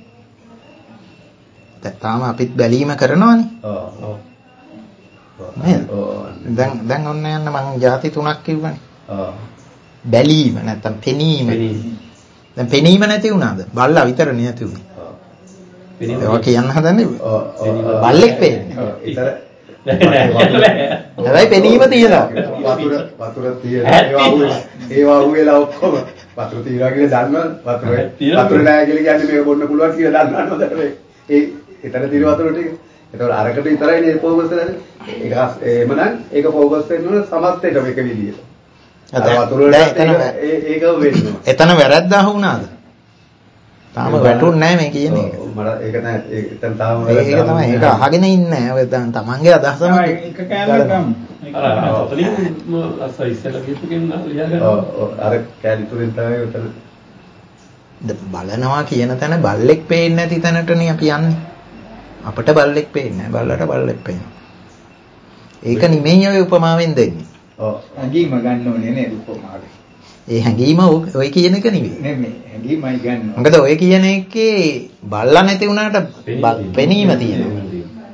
දැන් තාම අපිත් බැලීම කරනවානේ. ඔව්. ඔව්. නේද? දැන් දැන් ඔන්න යන්න මං ಜಾති තුනක් කිව්වනේ. ඔව්. බැලීම නැත්තම් පෙනීම. දැන් පෙනීම නැති වුණාද? බල්ලා විතරනේ නැති වුනේ. ඔව්. ඒක කියන්න හදන්නේ. බල්ලෙක් පේන්නේ. ඒතර හැබැයි පෙනීම තියෙනවා. වතුර වතුර තියෙනවා. ඒ වහුවෙලා ඔක්කොම වතුර තියනවා කියලා දන්නවද? වතුර වතුර නැහැ කියලා කියන්නේ මේක බොන්න පුළුවන් කියලා දන්නවද? ඒ එතන තියෙන වතුර ටික. ඒතකොට අරකට විතරයි නේ ફોකස් කරන්නේ. ඒක එහෙමනම් ඒක ફોකස් වෙන්න ඕන සමස්තයට මේක විදියට. අර වතුර වලට ඒක වෙන්නවා. එතන වැරද්ද අහුණාද? තාම වැටුන්නේ නැහැ මේ කියන එක. මට ඒක නෑ එතන තාම ඒක තමයි ඒක අහගෙන ඉන්නේ. ඔය දැන් තමන්ගේ අදහස තමයි එක කෑල්ලක් ගමු. අර අතලින් අස ඉස්සෙල්ලා කියපු කෙනා ලියා ගන්න. ඔව් ඔව් අර කැලි තුලින් තමයි උතන බලනවා කියන තැන බල්ලෙක් පේන්නේ නැති තැනටනේ අපි යන්නේ. අපිට බල්ලෙක් පේන්නේ නැහැ. බල්ලට බල්ලෙක් පේනවා. ඒක නිමෙයි ඔය උපමාවෙන් දෙන්නේ. ඔව් හැඟීම ගන්න ඕනේ නේද උපමාවෙන්. ඒ හැඟීම ඔය කියන එක නෙවෙයි. නෙමෙයි හැඟීමයි ගන්න. මොකද ඔය කියන එකේ බල්ලා නැති වුණාට පෙනීම තියෙනවා.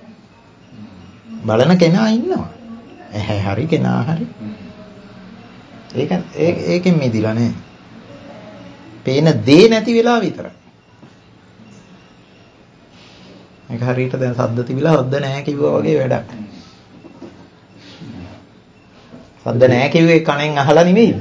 බලන කෙනා ඉන්නවා. එහේ හරි කෙනා හරි. ඒක ඒකෙන් මිදිලා නේ. පේන දේ නැති වෙලා විතරයි. ඒක හරියට දැන් සද්ද තිබිලා හොද්ද නැහැ කිව්වා වගේ වැඩක්. සද්ද නැහැ කිව්වේ කණෙන් අහලා නෙමෙයි.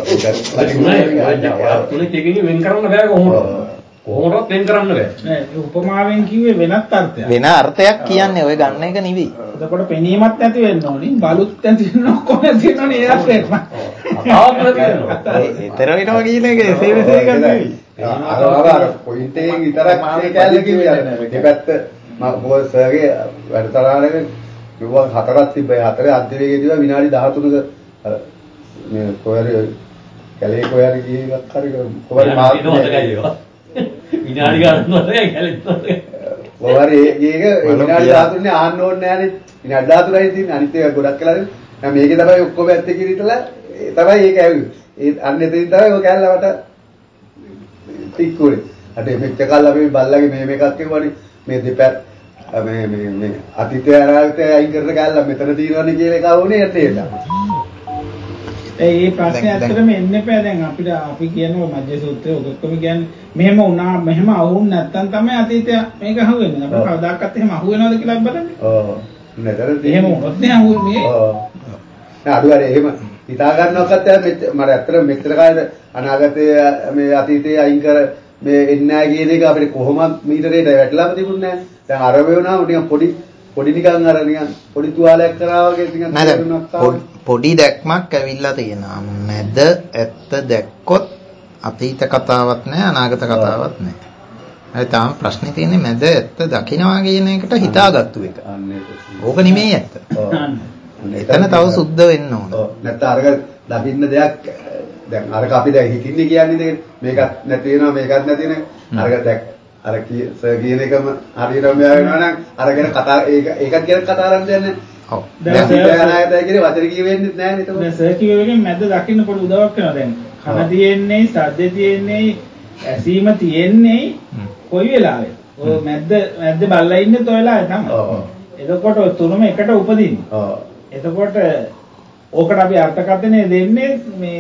තුනේ කෙකින් වෙන් කරන්න බෑ කොහොමද? කොහොමවත් වෙන් කරන්න බෑ. නෑ උපමාවෙන් කිව්වේ වෙනත් අර්ථයක්. වෙන අර්ථයක් කියන්නේ ඔය ගන්න එක නෙවෙයි. එතකොට පෙනීමක් නැති වෙන්න ඕනි. බලුත් නැති වෙන්න ඔක්කොම නැති වෙන්න ඕනි ඒ අර්ථයක්. ආවම තියෙනවා. ඒතර වෙනවා කියන එක සේව සේක නෙවෙයි. අර අර පොයින්ට් එකෙන් විතරක් මේ කැලේ කිව්වේ. දෙපැත්ත මම මොකද සර්ගේ වැඩතරාණේ කිව්වා හතරක් තිබ්බයි. හතරේ අන්තිමේදී විනාඩි දහතුනක අර මේ කොහරි කැලේ කොහරි ගිහින් හරි කොහරි මාත් විනාඩි ගානක් නෑ කැලේ. කොහරි ඒක විනාඩි දහතුනේ ආන්න ඕනේ නෑනේ. විනාඩි දහතුනයි තියෙන්නේ. අනිත් ඒවා ගොඩක් කළා. දැන් මේකේ තමයි ඔක්කොම ඇත්ත කිරිතලා තමයි ඒක ඇවිල්ලා. ඒ අන්න එතනින් තමයි ඔය කැලලවට ටික්කුනේ. අද මෙච්ච කල් අපි බල්ලගේ මේ මේකක් කිව්වනේ. මේ දෙපැත්ත මේ මේ මේ අතීතය අනාගතය අයින් කරන කැලල මෙතන තියෙනවනේ කියලා එක වුණේ ඇත්තේ. ඒ මේ ප්‍රශ්නේ ඇත්තටම එන්නේ නැහැ. දැන් අපිට අපි කියනවා මජ්ජ සූත්‍රයේ ඔක්කොම කියන්නේ මෙහෙම වුණා මෙහෙම අහුන් නැත්තම් තමයි අතීතය මේක අහුවෙන්නේ. අපිට කවදාකවත් එහෙම අහුවෙනවද කියලා බලන්න. ඔව්. නැතර එහෙම වුණොත් නේ අහුවෙන්නේ. ඔව්. නෑ අඩුවර එහෙම හිතා ගන්නවක්වත් මට ඇත්තට මෙච්චර කාලෙ අනාගතයේ මේ අතීතයේ අයින් කර මේ එන්නේ නැහැ කියන එක අපිට කොහොමද මීටරේට වැටලාම තිබුණේ නැහැ. දැන් අර වේවුනාම ටිකක් පොඩි පොඩි නිකන් අර නිකන් පොඩි තුවාලයක් කරා වගේ ටිකක් පොඩි දැක්මක් ඇවිල්ලා තියෙනවා. මැද ඇත්ත දැක්කොත් අතීත කතාවක් නැහැ අනාගත කතාවක් නැහැ. හරි තාම ප්‍රශ්නේ තියෙන්නේ මැද ඇත්ත දකින්නවා කියන එකට හිතාගත්තු එක. ඕක නෙමෙයි ඇත්ත. එතන තව සුද්ධ වෙන්න ඕන. ඔව් නැත්නම් අරක දකින්න දෙයක් දැන් අරක අපි දැන් හිතින්නේ කියන්නේ මේකත් නැති වෙනවා මේකත් නැති වෙනවා අරක දැක් අර කියන එකම හරියටම මෙයා වෙනවා නම් අරගෙන කතා ඒක ඒකත් කියන කතා කරන්න දෙන්නේ. ඔව්. දැන් සීයානායතය කියන්නේ වචන කියෙන්නේ නැහැ නේද? දැන් සර් කිව්වෙකින් මැද දකින්න පොඩි උදව්වක් කරනවා දැන්. කන තියෙන්නේ, ශබ්ද තියෙන්නේ, ඇසීම තියෙන්නේ කොයි වෙලාවෙ? ඔය මැද්ද මැද්ද බල්ලා ඉන්නේ toy වෙලාවේ තමයි. ඔව්. එතකොට ඔය තුනම එකට උපදින්නේ. ඔව්. එතකොට ඕකට අපි අර්ථකථනය දෙන්නේ මේ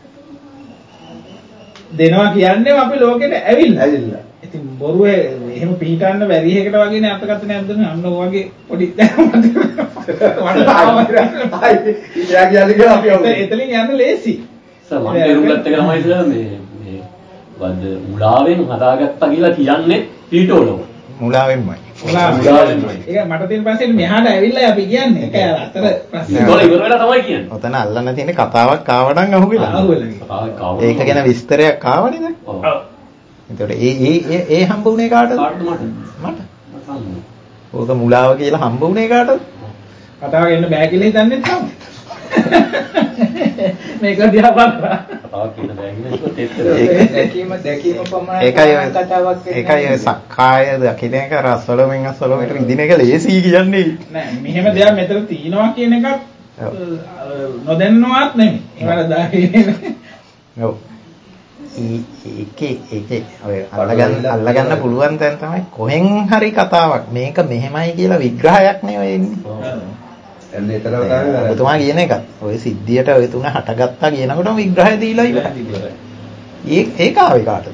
දෙනවා කියන්නේ අපි ලෝකෙට ඇවිල්ලා. ඇවිල්ලා. ඉතින් බොරුව එහෙම පිටින්න බැරි එකකට වගේනේ අර්ථකථනයක් දුන්නේ. අන්න ඔය වගේ පොඩි දැනුමක්. ඉතියා කියන්නේ කියලා අපි ඔව්. එතනින් යන්න ලේසි. සමහර තේරුම් ගත්ත එක තමයි ඉතින් මේ මේ වද මුලාවෙන් හදාගත්තා කියලා කියන්නේ පීටෝලෝ. මුලාවෙන්මයි. ඒක මට තියෙන ප්‍රශ්නේ මෙහාට ඇවිල්ලා අපි කියන්නේ ඒක අතර ප්‍රශ්නේ. ඒක ඉවර වෙලා තමයි කියන්නේ. ඔතන අල්ලන්න තියෙන කතාවක් ආවනම් අහුවෙලා. අහුවෙලා. ඒක ගැන විස්තරයක් ආවනේ දැන්. ඔව්. එතකොට ඒ ඒ ඒ හම්බ වුණේ කාටද? කාටද මට? මට. ඕක මුලාව කියලා හම්බ වුණේ කාටද? කතාව ගන්න බෑ කියලා හිතන්නේ නැත්නම්. මේක දිහා බලලා. කතාවක් කියන්න බෑ කියලා දැකීම දැකීම පමණයි ඒකයි කතාවක් ඒකයි ඔය සක්කාය දකින්න එක රසවලමින් අසවලමින් විදින එක ලේසි කියන්නේ. නෑ මෙහෙම දෙයක් මෙතන තියෙනවා කියන එකත් නොදන්නවත් නෙමෙයි. ඒවල දාන්නේ. ඔව්. ඒකේ ඒකේ ඔය අල්ලගන්න අල්ලගන්න පුළුවන් තැන තමයි කොහෙන් හරි කතාවක් මේක මෙහෙමයි කියලා විග්‍රහයක් නේ ඔය එන්නේ. එන්නේ ඒතරව තමයි ඔබතුමා කියන එකත් ඔය සිද්ධියට ඔය තුන හටගත්තා කියනකොටම විග්‍රහය දීලා ඉවරයි. ඒ ඒක ආවේ කාටද?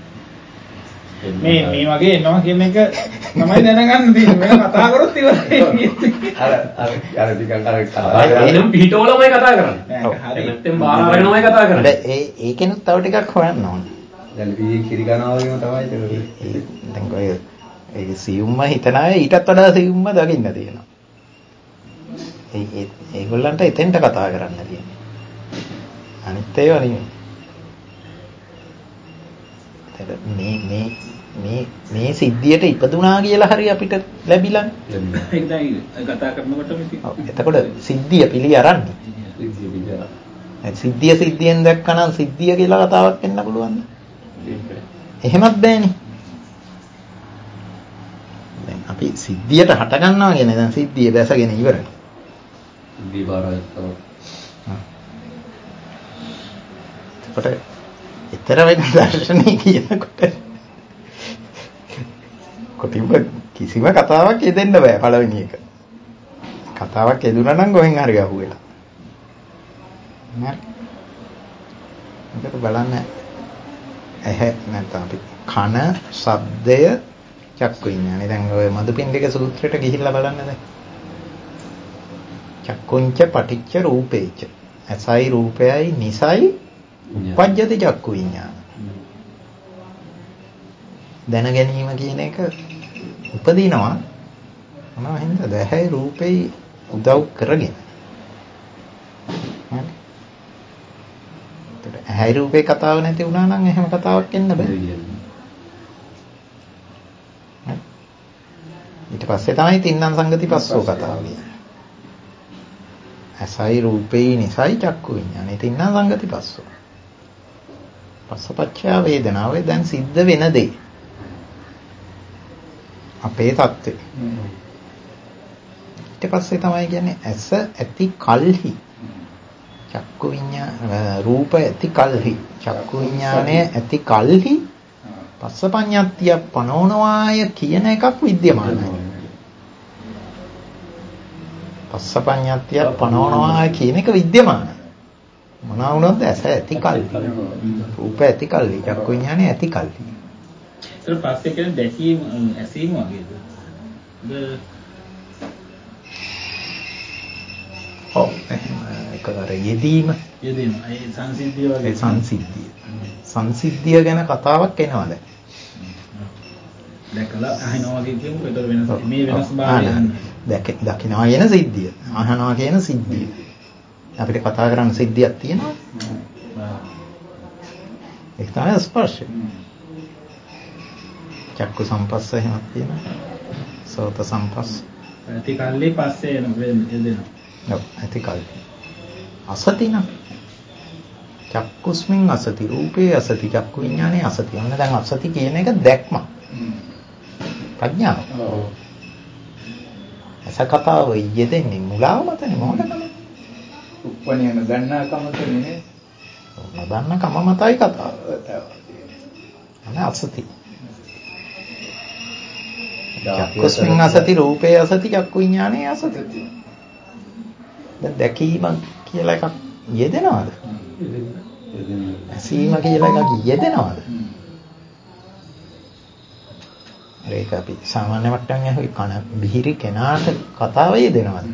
මේ මේ වගේ එනවා කියන එක තමයි දැනගන්න තියෙන්නේ. මම කතා කරොත් ඉවරයි. අර අර අර ටිකක් අර එහෙනම් පිටෝලමයි කතා කරන්නේ. හරි. නැත්නම් බාර අරගෙනමයි කතා කරන්නේ. ඒ ඒකෙනුත් තව ටිකක් හොයන්න ඕනේ. දැන් වී කිරි කනවා වගේම තමයි ඒක. දැන් ඔය ඒ සියුම්ම හිතන අය ඊටත් වඩා සියුම්ම දකින්න තියෙනවා. ඒ ඒගොල්ලන්ට එතෙන්ට කතා කරන්න තියෙන්නේ. අනිත් ඒවා නෙමෙයි. මේ මේ මේ මේ සිද්ධියට ඉපදුනා කියලා හරි අපිට ලැබිලා. ඒක දැන් කතා කරනකොටම ඉතින්. එතකොට සිද්ධිය පිළි අරන්නේ. සිද්ධිය පිළිගන්න. සිද්ධිය සිද්ධියෙන් දැක්කනම් සිද්ධිය කියලා කතාවක් වෙන්න පුළුවන්ද? එහෙමත් බෑනේ. දැන් අපි සිද්ධියට හට ගන්නවා කියන්නේ දැන් සිද්ධිය දැසගෙන ඉවරයි. සිද්ධිය බාරගත්තා. එතකොට ඊතර වෙන දර්ශනය කියනකොට කොටිම කිසිම කතාවක් යෙදෙන්න බෑ පළවෙනි එක. කතාවක් යෙදුණා නම් ගොහෙන් හරි අහුවෙලා. නේද? මේක බලන්න ඇහැ නැත්නම් අපි කන, ශබ්දය, චක්කු විඤ්ඤාණය. දැන් ඔය මදුපිණ්ඩික සූත්‍රයට ගිහිල්ලා බලන්න දැන්. චක්කුංච පටිච්ච රූපේච. ඇසයි රූපයයි නිසයි උපජ්ජති චක්කු විඤ්ඤාණ. දැන ගැනීම කියන එක උපදිනවා මොනවා හින්දාද? ඇහැයි රූපේ උදව් කරගෙන. හරි. ඒතර ඇහැයි රූපේ කතාව නැති වුණා නම් එහෙම කතාවක් එන්න බෑ. ඊට පස්සේ තමයි තින්නම් සංගති පස්සෝ කතාව කියන්නේ. ඇසයි රූපේ නිසයි චක්කු විඤ්ඤාණය තින්නම් සංගති පස්සෝ. පස්සපච්චය වේදනාව දැන් සිද්ධ වෙන දේ. අපේ தත්ත්වය. ඊට පස්සේ තමයි කියන්නේ ඇස ඇති කල්හි චක්කු විඤ්ඤාණ රූප ඇති කල්හි චක්කු විඤ්ඤාණය ඇති කල්හි පස්සපඤ්ඤාත්තිය පනෝනවාය කියන එකක් විද්‍යමානයි. පස්සපඤ්ඤාත්තිය පනෝනවාය කියන එක විද්‍යමානයි. මොනවා වුණොත් ඇස ඇති කල්හි රූප ඇති කල්හි චක්කු විඤ්ඤාණය ඇති කල්හි. ඊට පස්සේ කියන්නේ දැකීම ඇසීම වගේද? ඔව් ඒක අර යෙදීම යෙදීම ඒ සංසිද්ධිය වගේ සංසිද්ධිය. සංසිද්ධිය ගැන කතාවක් එනවා දැන්. දැකලා අහනවා වගේ කියමු ඒතර වෙනස මේ වෙනස් භාවය දැක දකින්නවා කියන සිද්ධිය. අහනවා කියන සිද්ධිය. අපිට කතා කරන්න සිද්ධියක් තියෙනවා. ඒක තමයි ස්පර්ශය. චක්කු සම්පස්ස එහෙමත් තියෙනවා. සෝත සම්පස්ස. ඇති කල්ලි පස්සේ එන වෙනවා. ඔව් ඇති කල්ලි. අසතින. චක්කුස්මින් අසති රූපේ අසති චක්කු විඤ්ඤාණේ අසති. අන්න දැන් අසති කියන එක දැක්ම. ප්‍රඥාව. ඔව්. අස කතාව යෙදෙන්නේ මුලාව මතනේ මොකටද? උප්පණිය නොදන්නා කමත නෙමෙයි. නොදන්න කම මතයි කතාව. අන්න අසති. චක්කුස්මින් අසති රූපේ අසති චක්කු විඤ්ඤාණේ අසති. දැන් දැකීම කියලා එකක් යෙදෙනවද? ඇසීම කියලා එකක් යෙදෙනවද? ඒක අපි සාමාන්‍ය මට්ටමින් අහුවේ කන බිහිරි කෙනාට කතාව යෙදෙනවද?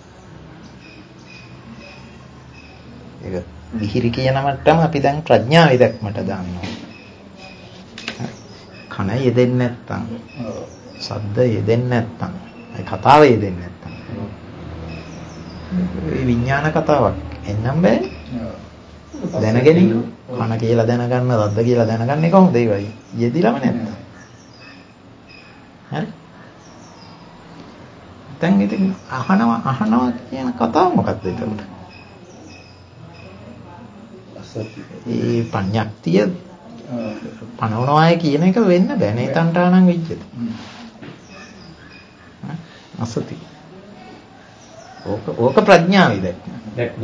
ඒක බිහිරි කියන මට්ටම අපි දැන් ප්‍රඥාවේ දැක්මට දානවා. කන යෙදෙන්නේ නැත්තම් ශබ්ද යෙදෙන්නේ නැත්තම් ඒ කතාව යෙදෙන්නේ නැත්තම් ඒ විඥාන කතාවක් එන්නම් බෑ. දැනගෙන ඉන්න. කන කියලා දැනගන්න, රද්ද කියලා දැනගන්නේ කොහොමද ඒ වගේ? යෙදිලම නැත්තම්. හරි? දැන් ඉතින් අහනවා අහනවා කියන කතාව මොකක්ද එතකොට? ඒ පඤ්ඤක්තිය පනවනවාය කියන එක වෙන්න බෑ නේ තණ්හානම් විච්ඡේද. අසති. ඕක ඕක ප්‍රඥාවයි දැක්ම.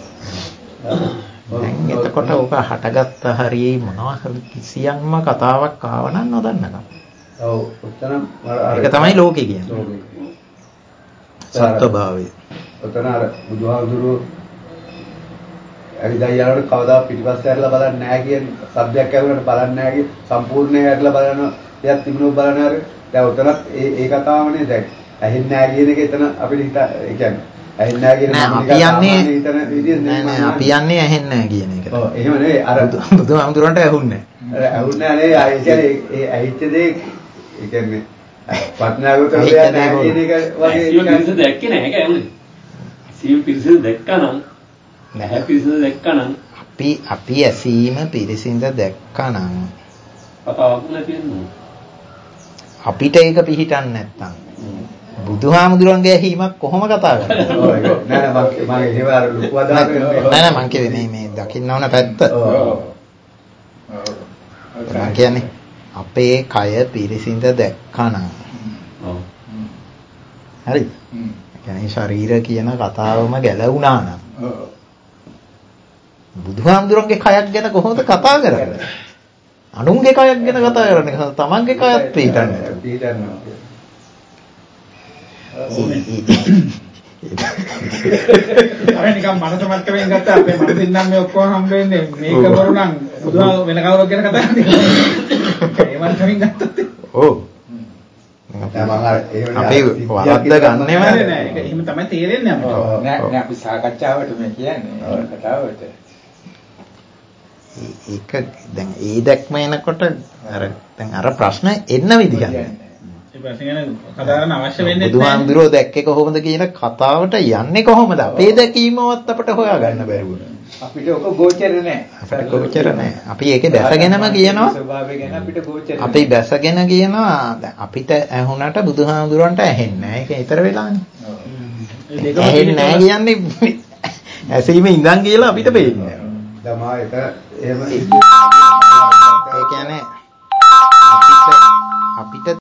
දැන් එතකොට ඕක හටගත්ත හරියේ මොනවා හරි කිසියම්ම කතාවක් ආවනම් නොදන්නකම්. ඔව් උත්තර ඒක තමයි ලෝකේ කියන්නේ. සත්‍යභාවය. උත්තර අර බුදුහාමුදුරුවෝ ඇවිදයි යනකොට කවදා පිටිපස්සේ හැරලා බලන්නේ නැහැ කියන සබ්ජෙක්ට් එකකට බලන්නේ නැහැ කිය සම්පූර්ණයෙන් හැරලා බලන දෙයක් තිබුණොත් බලන හරි දැන් උතරත් ඒ ඒ කතාවනේ දැන් ඇහෙන්නේ නැහැ කියන එක එතන අපිට හිත ඒ කියන්නේ ඇහෙන්නේ නැහැ කියන එක නෑ නෑ අපි යන්නේ ඇහෙන්නේ නැහැ කියන එකට. ඔව් එහෙම නෙවෙයි අර බුදුහාමුදුරන්ට ඇහුන්නේ නැහැ. ඇහුන්නේ නැහැ නේ ඒ කියන්නේ ඒ ඇහිච්ච දේ ඒ කියන්නේ පත්නාගත කියන එක වගේ පිරිස දැක්කේ නැහැ ඒක ඇහුනේ. සීම පිරිස දැක්කනම් නැහැ පිරිසිදු දැක්කනම් අපි අපි ඇසීම පිරිසිඳ දැක්කනම් කතාවක් නැති වෙනවා. අපිට ඒක පිළිහිටන්නේ නැත්තම් බුදුහාමුදුරන්ගේ ඇහිීමක් කොහොම කතා කරන්නේ? නෑ නෑ මම මම ඒව අර ලොකු අදහසක් නෑ නෑ මං කිව්වේ මේ මේ දකින්න ඕන පැත්ත. ඔව්. මං කියන්නේ අපේ කය පිරිසිඳ දැක්කනම්. ඔව්. හරිද? හ්ම්. ඒ කියන්නේ ශරීර කියන කතාවම ගැලවුණා නම්. ඔව්. බුදුහාමුදුරන්ගේ කයක් ගැන කොහොමද කතා කරන්නේ? අනුන්ගේ කයක් ගැන කතා කරන්නේ කොහොමද? තමන්ගේ කයත් පිළිටන්නේ. පිළිටන්නේ. අර නිකන් මනස මට්ටමින් ගත්තා අපේ මනසින් නම් මේ ඔක්කොම හම්බ වෙන්නේ මේක බරු නම් බුදුහාම වෙන කවුරුත් ගැන කතා කරන්නේ. ඒ මට්ටමින් ගත්තත්. ඔව්. අපි වරද්ද ගන්නෙම නෑ ඒක එහෙම තමයි තේරෙන්නේ අපිට. නෑ නෑ අපි සාකච්ඡාවට මේ කියන්නේ කතාවට. ඒක දැන් ඒ දැක්ම එනකොට අර දැන් අර ප්‍රශ්න එන්න විදිහක් නෑ. ඒ ප්‍රශ්න ගැන කතා කරන්න අවශ්‍ය වෙන්නේ නැහැ. බුදුහාමුදුරුවෝ දැක්කේ කොහොමද කියන කතාවට යන්නේ කොහොමද? අපේ දැකීමවත් අපිට හොයාගන්න බැරුව. අපිට ඔක ගෝචර නෑ. අපිට ගෝචර නෑ. අපි ඒකේ දැසගෙනම කියනවා. ස්වභාවය ගැන අපිට ගෝචර නෑ. අපි දැසගෙන කියනවා දැන් අපිට ඇහුණට බුදුහාමුදුරන්ට ඇහෙන්නේ නෑ. ඒක ඊතර වෙලානේ. ඔව්. ඇහෙන්නේ නෑ කියන්නේ ඇසීමේ ඉඳන් කියලා අපිට පේන්නේ. තමා ඒක එහෙම ඒ කියන්නේ අපිට අපිට